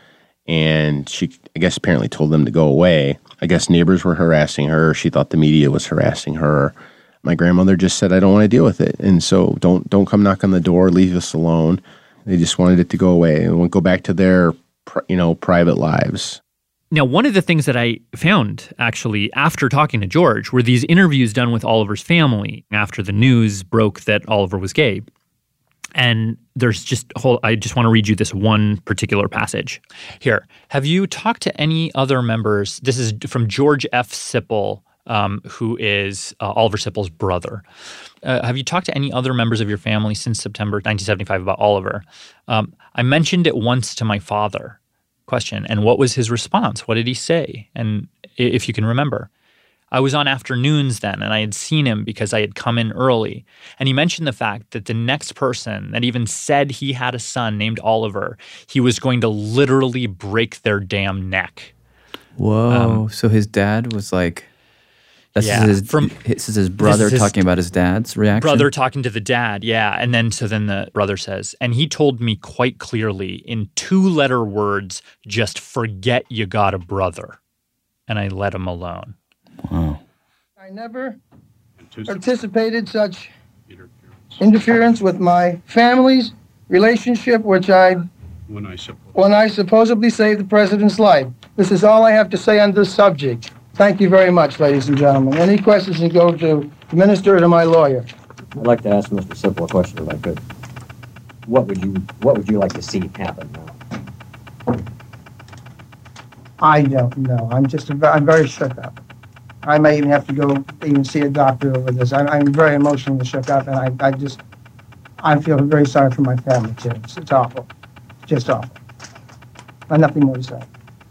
and she, I guess, apparently told them to go away. I guess neighbors were harassing her. She thought the media was harassing her. My grandmother just said, I don't want to deal with it. And so don't don't come knock on the door, leave us alone. They just wanted it to go away and go back to their, you know, private lives. Now, one of the things that I found actually after talking to George were these interviews done with Oliver's family after the news broke that Oliver was gay. And there's just a whole, I just want to read you this one particular passage. Here, have you talked to any other members? This is from George F. Sipple, um, who is uh, Oliver Sipple's brother. Uh, have you talked to any other members of your family since September nineteen seventy-five about Oliver? Um, I mentioned it once to my father. Question. And what was his response? What did he say? And if you can remember. I was on afternoons then, and I had seen him because I had come in early. And he mentioned the fact that the next person that even said he had a son named Oliver, he was going to literally break their damn neck. Whoa. Um, so his dad was like, this, yeah, is his, from, this is his brother this is his talking about his dad's reaction? Brother talking to the dad, yeah. And then, so then the brother says, and he told me quite clearly in two-letter words, just forget you got a brother. And I let him alone. Wow. I never anticipated such interference with my family's relationship, which I, when I, suppo- when I supposedly saved the president's life. This is all I have to say on this subject. Thank you very much, ladies and gentlemen. Any questions can go to the minister or to my lawyer. I'd like to ask Mister Sipple a question if I could. What would you What would you like to see happen now? I don't know. I'm just I'm very shook up. I may even have to go even see a doctor over this. I'm, I'm very emotionally shook up, and I, I just I feel very sorry for my family too. It's, it's awful, just awful. I have nothing more to say.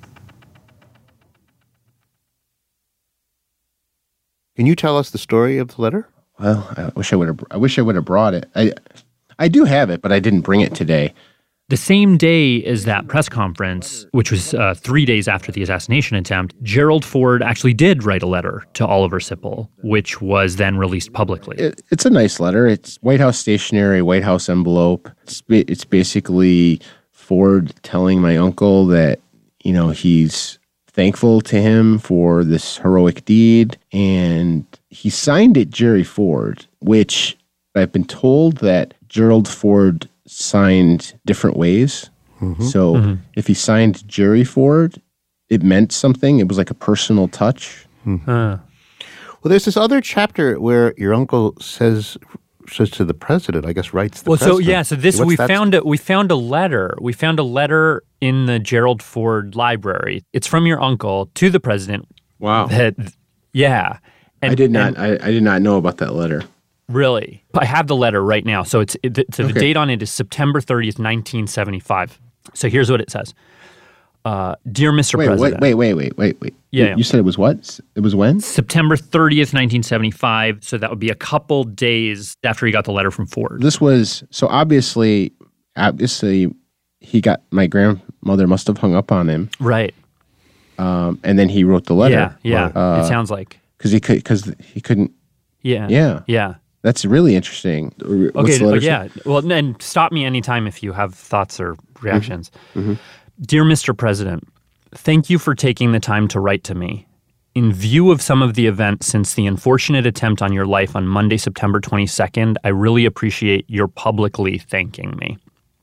Can you tell us the story of the letter? Well, I wish I would have. I wish I would have brought it. I, I do have it, but I didn't bring it today. The same day as that press conference, which was uh, three days after the assassination attempt, Gerald Ford actually did write a letter to Oliver Sipple, which was then released publicly. It, it's a nice letter. It's White House stationery, White House envelope. It's, it's basically Ford telling my uncle that, you know, he's thankful to him for this heroic deed. And he signed it Jerry Ford, which I've been told that Gerald Ford signed different ways. Mm-hmm. So mm-hmm. if he signed Jerry Ford, it meant something. It was like a personal touch. Mm-hmm. Uh. Well, there's this other chapter where your uncle says says to the president, I guess writes the well, president. So yeah, so this What's we that? found a, we found a letter. We found a letter in the Gerald Ford library. It's from your uncle to the president. Wow. That, yeah. And, I did not and, I, I did not know about that letter. Really? I have the letter right now. So it's it, so the okay. date on it is September thirtieth, nineteen seventy-five. So here's what it says. Uh, Dear Mister Wait, President. Wait, wait, wait, wait, wait. Yeah, you, yeah. you said it was what? It was when? September thirtieth, nineteen seventy-five. So that would be a couple days after he got the letter from Ford. This was, so obviously, obviously, he got, my grandmother must have hung up on him. Right. Um, and then he wrote the letter. Yeah, yeah. Uh, it sounds like. Because he, could, cause he couldn't. Yeah. Yeah. Yeah. That's really interesting. What's okay, the letter yeah. say? Well, and stop me anytime if you have thoughts or reactions. Mm-hmm. Mm-hmm. Dear Mister President, thank you for taking the time to write to me. In view of some of the events since the unfortunate attempt on your life on Monday, September twenty-second, I really appreciate your publicly thanking me.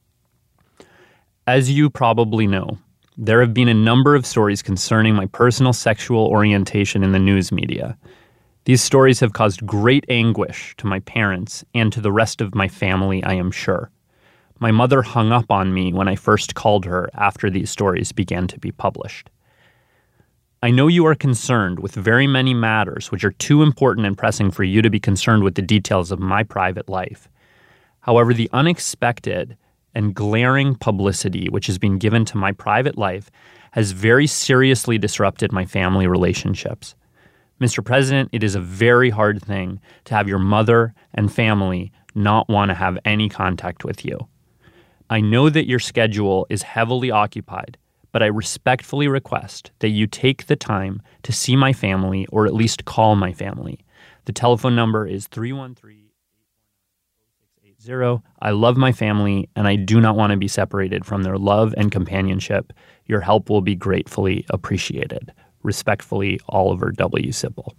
As you probably know, there have been a number of stories concerning my personal sexual orientation in the news media. These stories have caused great anguish to my parents and to the rest of my family, I am sure. My mother hung up on me when I first called her after these stories began to be published. I know you are concerned with very many matters which are too important and pressing for you to be concerned with the details of my private life. However, the unexpected and glaring publicity which has been given to my private life has very seriously disrupted my family relationships. Mister President, it is a very hard thing to have your mother and family not want to have any contact with you. I know that your schedule is heavily occupied, but I respectfully request that you take the time to see my family or at least call my family. The telephone number is three one three, eight four nine, oh six eight Zero, I love my family, and I do not want to be separated from their love and companionship. Your help will be gratefully appreciated. Respectfully, Oliver W. Sipple.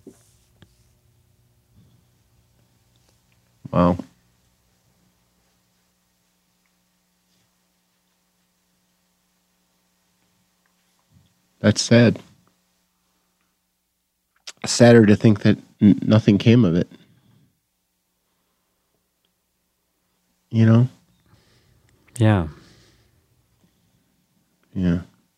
Wow. That's sad. Sadder to think that n- nothing came of it. You know? Yeah. Yeah.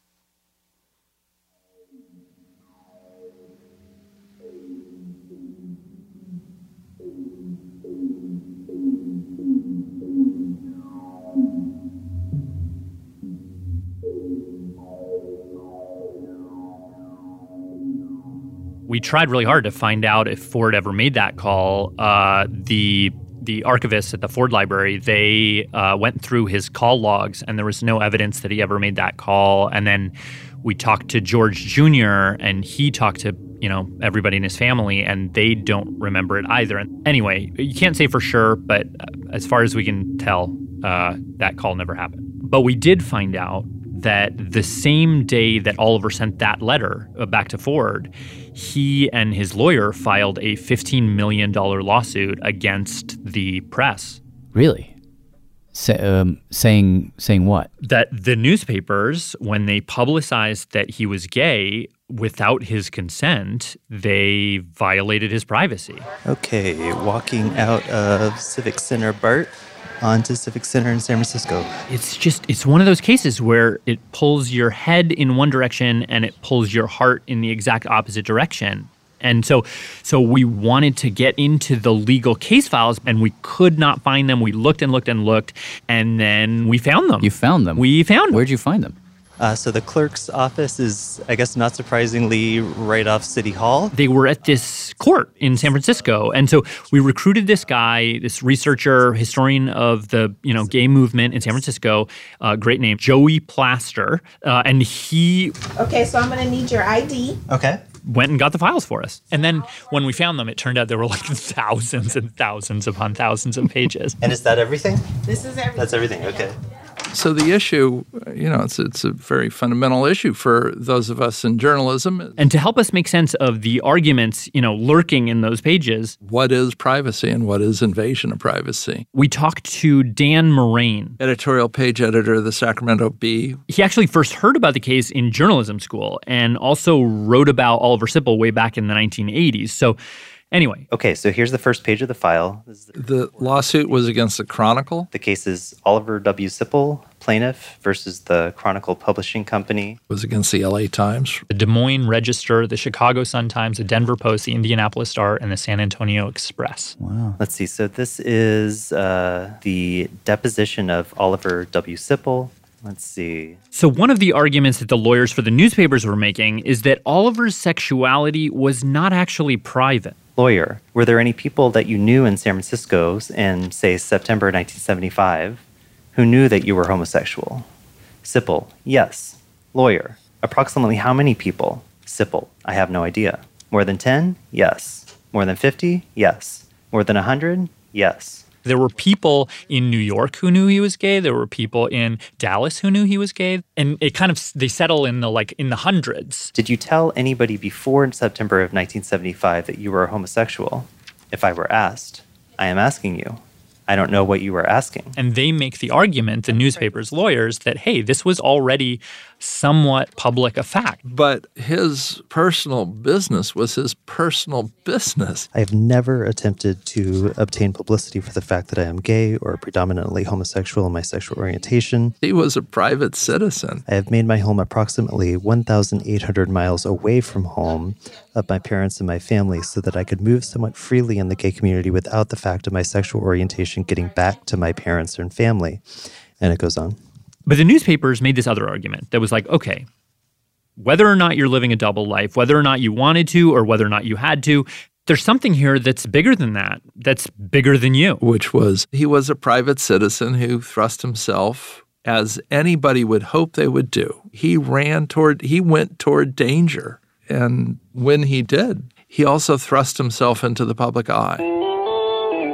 We tried really hard to find out if Ford ever made that call. Uh, the the archivists at the Ford Library, they uh, went through his call logs, and there was no evidence that he ever made that call. And then we talked to George Junior, and he talked to, you know, everybody in his family, and they don't remember it either. And anyway, you can't say for sure, but as far as we can tell, uh, that call never happened. But we did find out that the same day that Oliver sent that letter back to Ford, he and his lawyer filed a fifteen million dollars lawsuit against the press. Really? Say, um, saying saying what? That the newspapers, when they publicized that he was gay without his consent, they violated his privacy. Okay, walking out of Civic Center BART onto Civic Center in San Francisco. It's just, it's one of those cases where it pulls your head in one direction and it pulls your heart in the exact opposite direction. And so so we wanted to get into the legal case files, and we could not find them. We looked and looked and looked, and then we found them. You found them? We found them. Where'd you find them? Uh, so the clerk's office is, I guess not surprisingly, right off City Hall. They were at this court in San Francisco. And so we recruited this guy, this researcher, historian of the, you know, gay movement in San Francisco, uh, great name, Joey Plaster. Uh, and he... Okay, so I'm going to need your I D. Okay. Went and got the files for us. And then when we found them, it turned out there were like thousands and thousands upon thousands of pages. And is that everything? This is everything. That's everything, okay. So the issue, you know, it's it's a very fundamental issue for those of us in journalism. And to help us make sense of the arguments, you know, lurking in those pages. What is privacy and what is invasion of privacy? We talked to Dan Moraine, editorial page editor of the Sacramento Bee. He actually first heard about the case in journalism school and also wrote about Oliver Sipple way back in the nineteen eighties. So anyway. Okay, so here's the first page of the file. This is the, the lawsuit was against the Chronicle. The case is Oliver W. Sipple, plaintiff, versus the Chronicle Publishing Company. It was against the L A Times. The Des Moines Register, the Chicago Sun-Times, the Denver Post, the Indianapolis Star, and the San Antonio Express. Wow. Let's see. So this is uh, the deposition of Oliver W. Sipple. Let's see. So one of the arguments that the lawyers for the newspapers were making is that Oliver's sexuality was not actually private. Lawyer, were there any people that you knew in San Francisco in, say, September nineteen seventy-five who knew that you were homosexual? Sipple, yes. Lawyer, approximately how many people? Sipple, I have no idea. More than ten? Yes. More than fifty? Yes. More than one hundred? Yes. There were people in New York who knew he was gay. There were people in Dallas who knew he was gay. And it kind of, they settle in the like in the hundreds. Did you tell anybody before September of nineteen seventy-five that you were homosexual? If I were asked, I am asking you. I don't know what you were asking. And they make the argument, the newspaper's lawyers, that, hey, this was already somewhat public a fact. But his personal business was his personal business. I have never attempted to obtain publicity for the fact that I am gay or predominantly homosexual in my sexual orientation. He was a private citizen. I have made my home approximately one thousand eight hundred miles away from home of my parents and my family so that I could move somewhat freely in the gay community without the fact of my sexual orientation getting back to my parents and family. And it goes on. But the newspapers made this other argument that was like, okay, whether or not you're living a double life, whether or not you wanted to or whether or not you had to, there's something here that's bigger than that, that's bigger than you. Which was, he was a private citizen who thrust himself, as anybody would hope they would do. He ran toward, he went toward danger. And when he did, he also thrust himself into the public eye.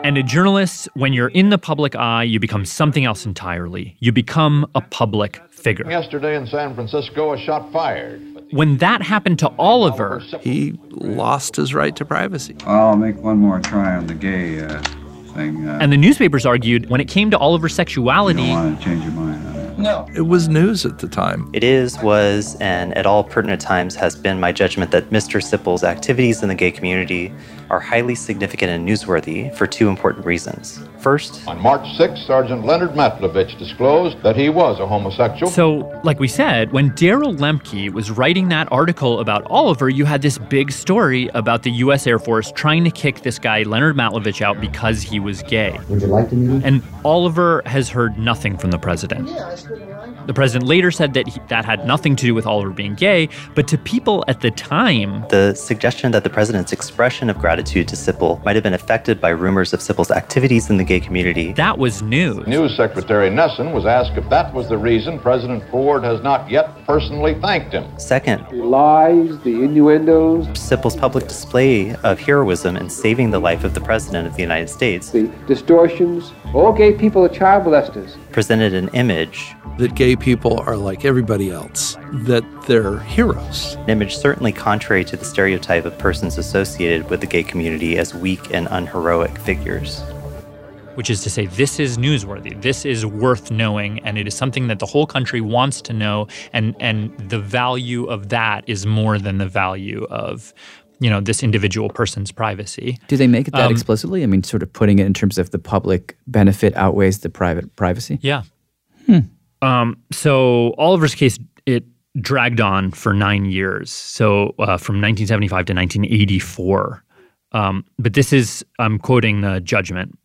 And a journalist, when you're in the public eye, you become something else entirely. You become a public figure. Yesterday in San Francisco, a shot fired. When that happened to Oliver, he lost his right to privacy. I'll make one more try on the gay uh, thing. Uh, and the newspapers argued when it came to Oliver's sexuality, you don't want to change your mind on it. No. It was news at the time. It is, was, and at all pertinent times has been my judgment that Mister Sippel's activities in the gay community are highly significant and newsworthy for two important reasons. First, on March sixth, Sergeant Leonard Matlovich disclosed that he was a homosexual. So, like we said, when Darryl Lemke was writing that article about Oliver, you had this big story about the U S Air Force trying to kick this guy, Leonard Matlovich, out because he was gay. Would you like to meet him? And Oliver has heard nothing from the president. The president later said that he, that had nothing to do with Oliver being gay, but to people at the time, the suggestion that the president's expression of gratitude to Sippel might have been affected by rumors of Sippel's activities in the gay community. That was news. News Secretary Nesson was asked if that was the reason President Ford has not yet personally thanked him. Second, the lies, the innuendos, Sippel's public display of heroism in saving the life of the president of the United States, the distortions. All gay people are child molesters. Presented an image that gay people are like everybody else, that they're heroes. An image certainly contrary to the stereotype of persons associated with the gay community as weak and unheroic figures. Which is to say, this is newsworthy, this is worth knowing, and it is something that the whole country wants to know, and, and the value of that is more than the value of, you know, this individual person's privacy. Do they make it that um, explicitly? I mean, sort of putting it in terms of the public benefit outweighs the private privacy? Yeah. Hmm. Um, so Oliver's case, it dragged on for nine years. So uh, from nineteen seventy-five to nineteen eighty-four. Um, but this is, I'm quoting the judgment.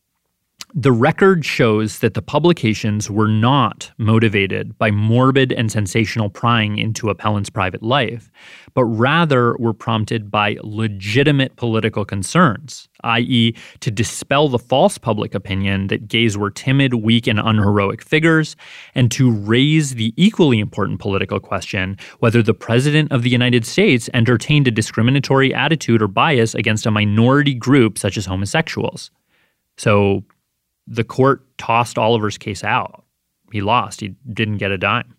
The record shows that the publications were not motivated by morbid and sensational prying into appellant's private life, but rather were prompted by legitimate political concerns, that is to dispel the false public opinion that gays were timid, weak, and unheroic figures, and to raise the equally important political question whether the President of the United States entertained a discriminatory attitude or bias against a minority group such as homosexuals. So the court tossed Oliver's case out. He lost. He didn't get a dime.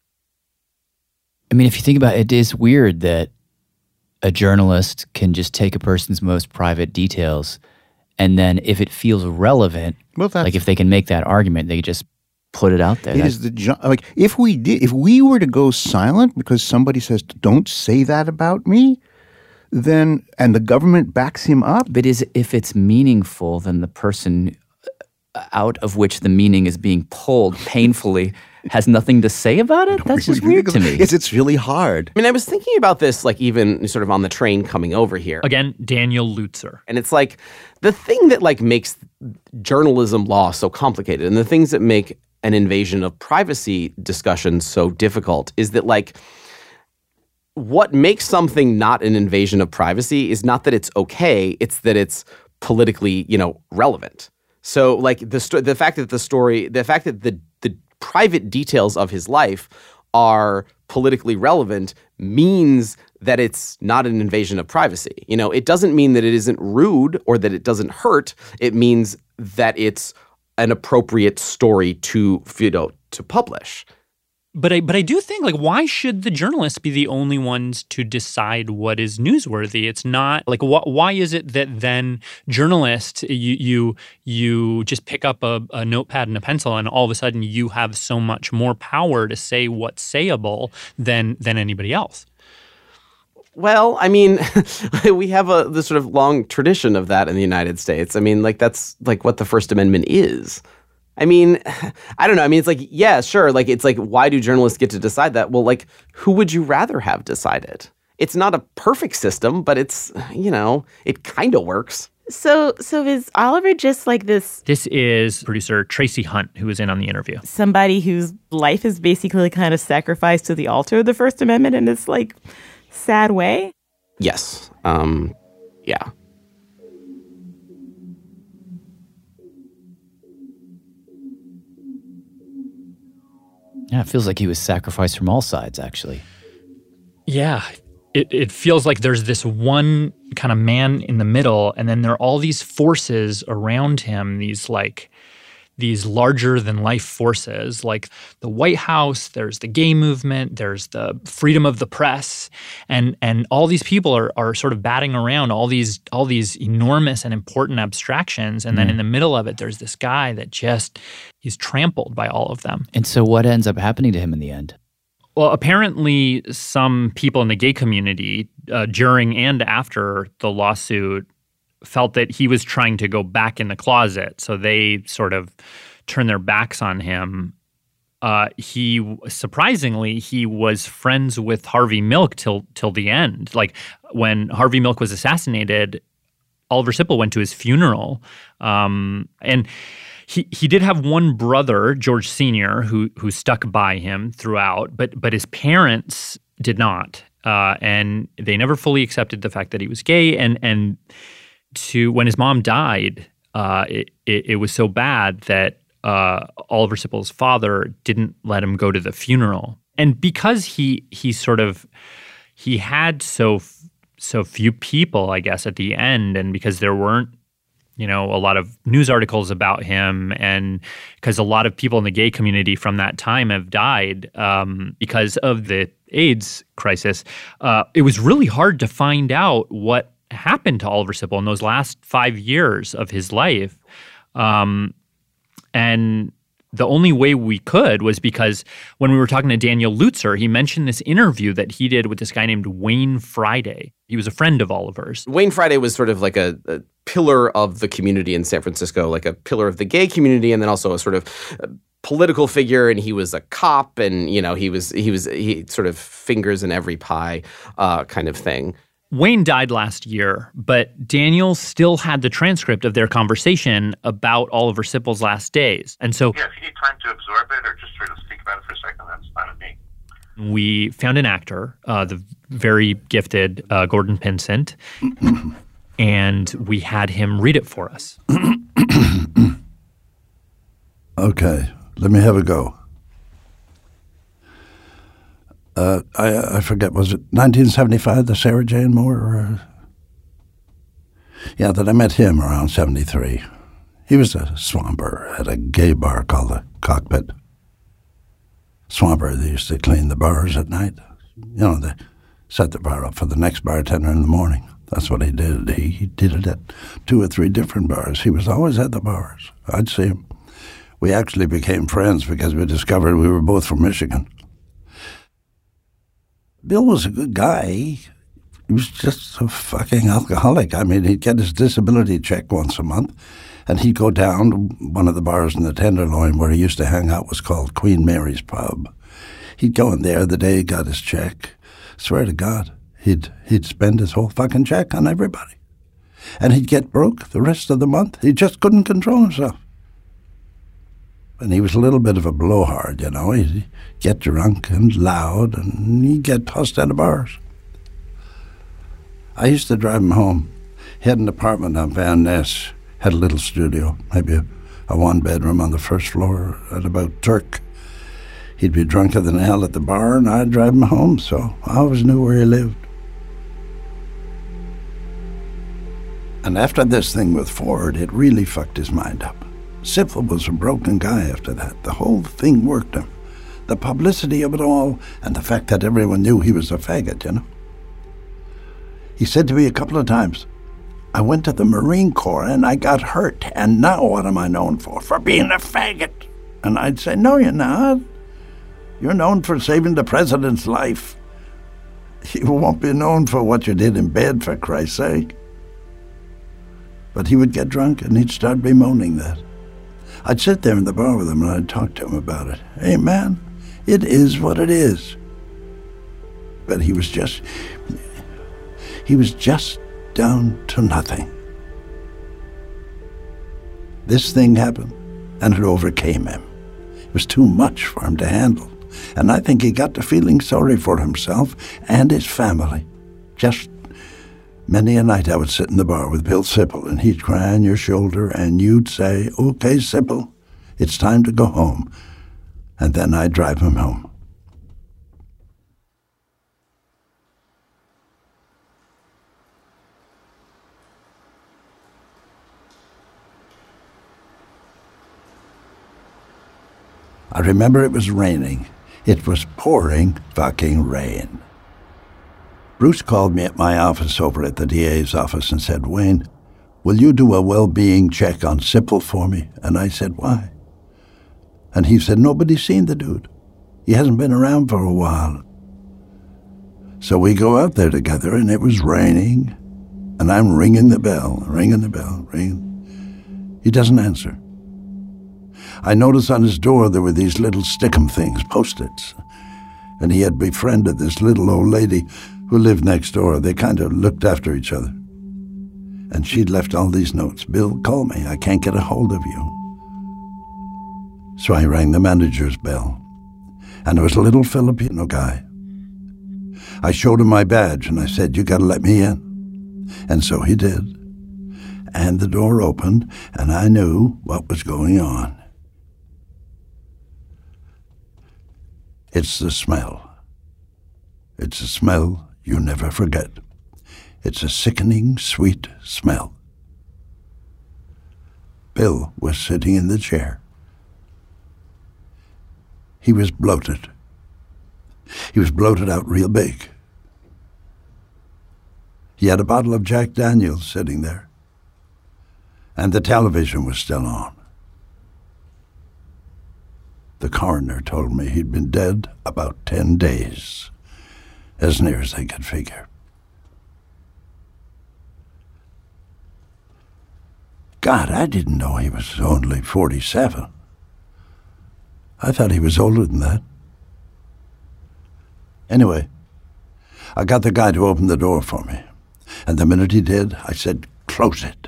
I mean, if you think about it, it is weird that a journalist can just take a person's most private details and then if it feels relevant, well, that's, like if they can make that argument, they just put it out there. It that's, is the jo- like if we did if we were to go silent because somebody says don't say that about me, then and the government backs him up. But is if it's meaningful, then the person out of which the meaning is being pulled painfully has nothing to say about it? That's just weird to me. It's, it's really hard. I mean, I was thinking about this, like, even sort of on the train coming over here. Again, Daniel Lutzer. And it's like, the thing that, like, makes journalism law so complicated and the things that make an invasion of privacy discussion so difficult is that, like, what makes something not an invasion of privacy is not that it's okay, it's that it's politically, you know, relevant. So, like, the sto- the fact that the story, the fact that the the private details of his life are politically relevant means that it's not an invasion of privacy. You know, it doesn't mean that it isn't rude or that it doesn't hurt. It means that it's an appropriate story to, you know, to publish. But I but I do think, like, why should the journalists be the only ones to decide what is newsworthy? It's not like wh- why is it that then journalists you you you just pick up a, a notepad and a pencil and all of a sudden you have so much more power to say what's sayable than than anybody else? Well, I mean, we have a this sort of long tradition of that in the United States. I mean, like that's like what the First Amendment is. I mean, I don't know. I mean, it's like, yeah, sure. Like, it's like, why do journalists get to decide that? Well, like, who would you rather have decide it? It's not a perfect system, but it's, you know, it kind of works. So, so is Oliver just like this? This is producer Tracy Hunt, who was in on the interview. Somebody whose life is basically kind of sacrificed to the altar of the First Amendment in this, like, sad way? Yes. Um, yeah. Yeah, it feels like he was sacrificed from all sides, actually. Yeah. It it feels like there's this one kind of man in the middle, and then there are all these forces around him, these like these larger than life forces, like the White House, there's the gay movement, there's the freedom of the press, and and all these people are are sort of batting around all these all these enormous and important abstractions, and then Mm. in the middle of it, there's this guy that just he's trampled by all of them. And so what ends up happening to him in the end? Well, apparently some people in the gay community uh, during and after the lawsuit felt that he was trying to go back in the closet. So they sort of turned their backs on him. Uh, he, surprisingly, he was friends with Harvey Milk till till the end. Like when Harvey Milk was assassinated, Oliver Sipple went to his funeral. Um, and He he did have one brother, George Senior, who who stuck by him throughout, but but his parents did not, uh, and they never fully accepted the fact that he was gay. And and to when his mom died, uh, it, it it was so bad that uh, Oliver Sipple's father didn't let him go to the funeral. And because he he sort of he had so so few people, I guess, at the end, and because there weren't, you know, a lot of news articles about him, and because a lot of people in the gay community from that time have died um, because of the AIDS crisis, uh, it was really hard to find out what happened to Oliver Sipple in those last five years of his life. Um, and the only way we could was because when we were talking to Daniel Lutzer, he mentioned this interview that he did with this guy named Wayne Friday. He was a friend of Oliver's. Wayne Friday was sort of like a, a pillar of the community in San Francisco, like a pillar of the gay community, and then also a sort of uh, political figure. And he was a cop, and you know he was he was he sort of fingers in every pie uh, kind of thing. Wayne died last year, but Daniel still had the transcript of their conversation about Oliver Sipple's last days. And so yeah, if you need time to absorb it or just sort of speak about it for a second, that's fine with me. we found an actor, uh, the very gifted uh, Gordon Pinsent, and we had him read it for us. Okay, let me have a go. Uh, I I forget, was it nineteen seventy-five, the Sarah Jane Moore? Or, yeah, that I met him around seventy-three. He was a swamper at a gay bar called the Cockpit. Swamper, they used to clean the bars at night. You know, they set the bar up for the next bartender in the morning. That's what he did. He, he did it at two or three different bars. He was always at the bars. I'd see him. We actually became friends because we discovered we were both from Michigan. Bill was a good guy. He was just a fucking alcoholic. I mean, he'd get his disability check once a month, and he'd go down to one of the bars in the Tenderloin where he used to hang out, was called Queen Mary's Pub. He'd go in there the day he got his check. Swear to God, he'd he'd spend his whole fucking check on everybody. And he'd get broke the rest of the month. He just couldn't control himself. And he was a little bit of a blowhard, you know. He'd get drunk and loud, and he'd get tossed out of bars. I used to drive him home. He had an apartment on Van Ness, had a little studio, maybe a, a one-bedroom on the first floor at about Turk. He'd be drunker than hell at the bar, and I'd drive him home, so I always knew where he lived. And after this thing with Ford, it really fucked his mind up. Sipple was a broken guy after that. The whole thing worked him. The publicity of it all, and the fact that everyone knew he was a faggot, you know. He said to me a couple of times, I went to the Marine Corps and I got hurt, and now what am I known for? For being a faggot. And I'd say, no, you're not. You're known for saving the president's life. You won't be known for what you did in bed, for Christ's sake. But he would get drunk and he'd start bemoaning that. I'd sit there in the bar with him and I'd talk to him about it. Hey, man, it is what it is. But he was just, he was just down to nothing. This thing happened, and it overcame him. It was too much for him to handle. And I think he got to feeling sorry for himself and his family. Just many a night I would sit in the bar with Bill Sipple, and he'd cry on your shoulder, and you'd say, okay, Sipple, it's time to go home. And then I'd drive him home. I remember it was raining. It was pouring fucking rain. Bruce called me at my office over at the D A's office and said, Wayne, will you do a well-being check on Sipple for me? And I said, why? And he said, nobody's seen the dude. He hasn't been around for a while. So we go out there together, and it was raining, and I'm ringing the bell, ringing the bell, ringing. He doesn't answer. I noticed on his door there were these little stickum things, Post-its, and he had befriended this little old lady who lived next door. They kind of looked after each other. And she'd left all these notes. Bill, call me. I can't get a hold of you. So I rang the manager's bell. And there was a little Filipino guy. I showed him my badge, and I said, you got to let me in. And so he did. And the door opened, and I knew what was going on. It's the smell. It's a smell you never forget. It's a sickening, sweet smell. Bill was sitting in the chair. He was bloated. He was bloated out real big. He had a bottle of Jack Daniels sitting there. And the television was still on. The coroner told me he'd been dead about ten days, as near as they could figure. God, I didn't know he was only forty-seven. I thought he was older than that. Anyway, I got the guy to open the door for me, and the minute he did, I said, close it.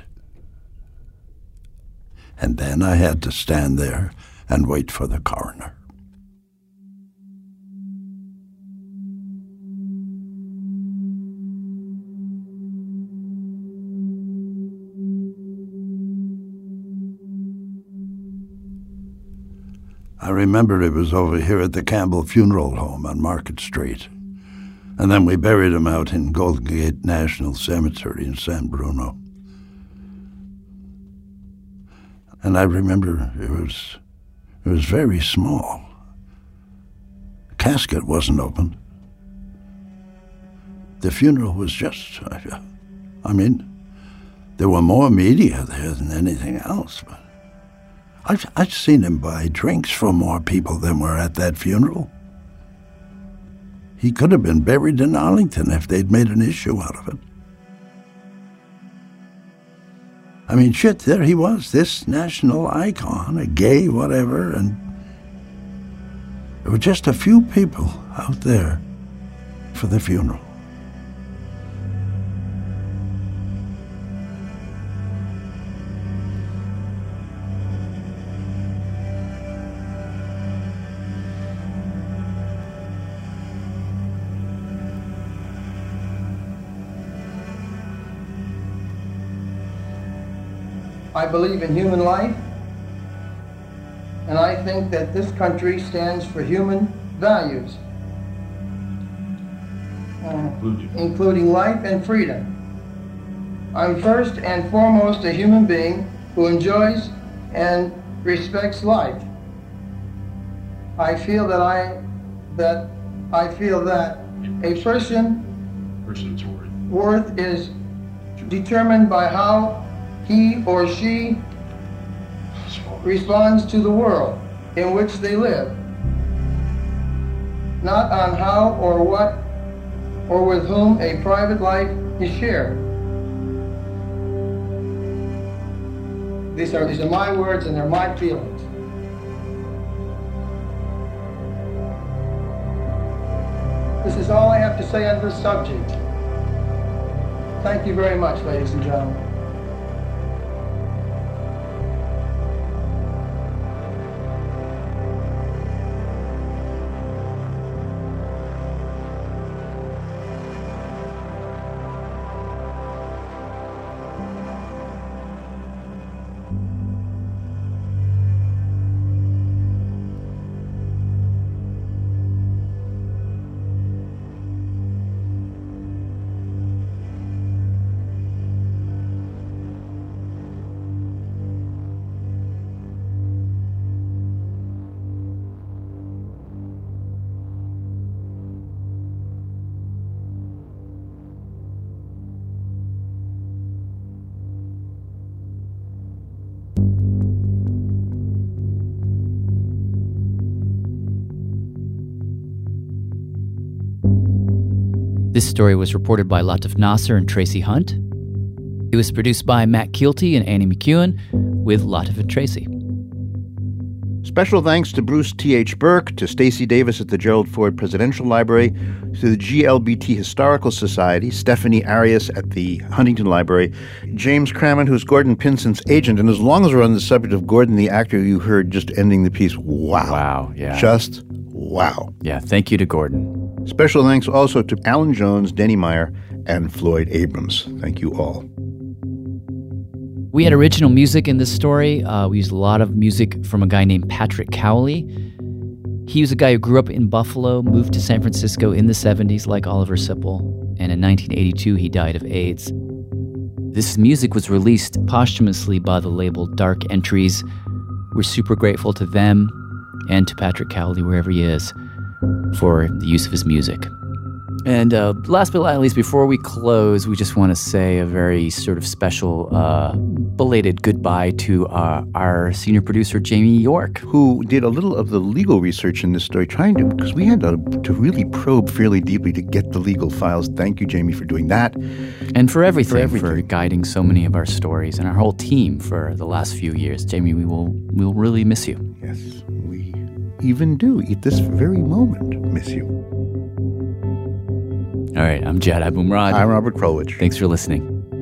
And then I had to stand there and wait for the coroner. I remember it was over here at the Campbell Funeral Home on Market Street. And then we buried him out in Golden Gate National Cemetery in San Bruno. And I remember it was it was very small. The casket wasn't open. The funeral was just, I mean, there were more media there than anything else, but I've, I've seen him buy drinks for more people than were at that funeral. He could have been buried in Arlington if they'd made an issue out of it. I mean, shit, there he was, this national icon, a gay whatever, and there were just a few people out there for the funeral. I believe in human life, and I think that this country stands for human values, uh, including life and freedom. I'm first and foremost a human being who enjoys and respects life. I feel that I that I feel that a person Person's worth. worth is determined by how he or she responds to the world in which they live, not on how or what or with whom a private life is shared. These are, these are my words and they're my feelings. This is all I have to say on this subject. Thank you very much, ladies and gentlemen. This story was reported by Latif Nasser and Tracy Hunt. It was produced by Matt Keelty and Annie McEwen with Latif and Tracy. Special thanks to Bruce T H. Burke, to Stacey Davis at the Gerald Ford Presidential Library, to the G L B T Historical Society, Stephanie Arias at the Huntington Library, James Crammond, who's Gordon Pinsent's agent. And as long as we're on the subject of Gordon, the actor you heard just ending the piece, wow. Wow, yeah. Just wow. Yeah, thank you to Gordon. Special thanks also to Alan Jones, Denny Meyer, and Floyd Abrams. Thank you all. We had original music in this story. Uh, we used a lot of music from a guy named Patrick Cowley. He was a guy who grew up in Buffalo, moved to San Francisco in the seventies like Oliver Sipple, and in nineteen eighty-two he died of AIDS. This music was released posthumously by the label Dark Entries. We're super grateful to them and to Patrick Cowley, wherever he is, for the use of his music. And uh, last but not least, before we close, we just want to say a very sort of special, uh, belated goodbye to uh, our senior producer, Jamie York, who did a little of the legal research in this story, trying to, because we had to, to really probe fairly deeply to get the legal files. Thank you, Jamie, for doing that. And for everything, for, everything. for guiding so many of our stories and our whole team for the last few years. Jamie, we will we will really miss you. Yes, we even do, at this very moment, miss you. All right, I'm Jad Abumrad. I'm Robert Krulwich. Thanks for listening.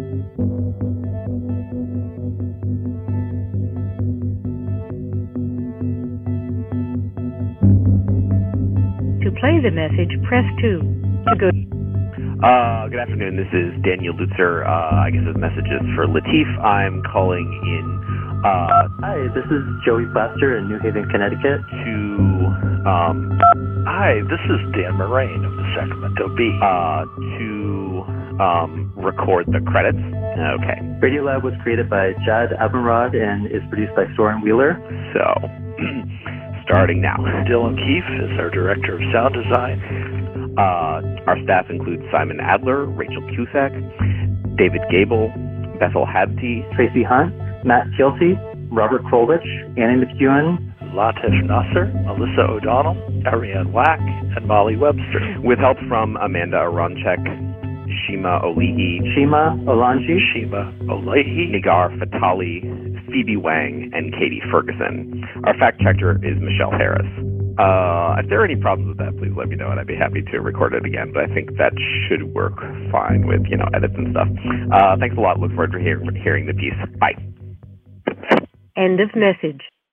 To play the message, press two. To go. Uh, good afternoon. This is Daniel Lutzer. Uh, I guess this message is for Latif. I'm calling in. Uh, Hi, this is Joey Plaster in New Haven, Connecticut. To. Um, Hi, this is Dan Moraine of the Sacramento Bee. Uh, to um, record the credits. Okay. Radiolab was created by Jad Abumrad and is produced by Soren Wheeler. So, starting now. Dylan Keefe is our director of sound design. Uh, our staff includes Simon Adler, Rachel Cusack, David Gable, Bethel Habte, Tracy Hunt, Matt Keelty, Robert Krulwich, Annie McEwen, Latif Nasser, Melissa O'Donnell, Ariane Wack, and Molly Webster. With help from Amanda Aronchek, Shima Olihi, Shima Olanji, Shima Olehi, Nigar Fatali, Phoebe Wang, and Katie Ferguson. Our fact checker is Michelle Harris. Uh, if there are any problems with that, please let me know, and I'd be happy to record it again. But I think that should work fine with, you know, edits and stuff. Uh, thanks a lot. Look forward to hear, hearing the piece. Bye. End of message.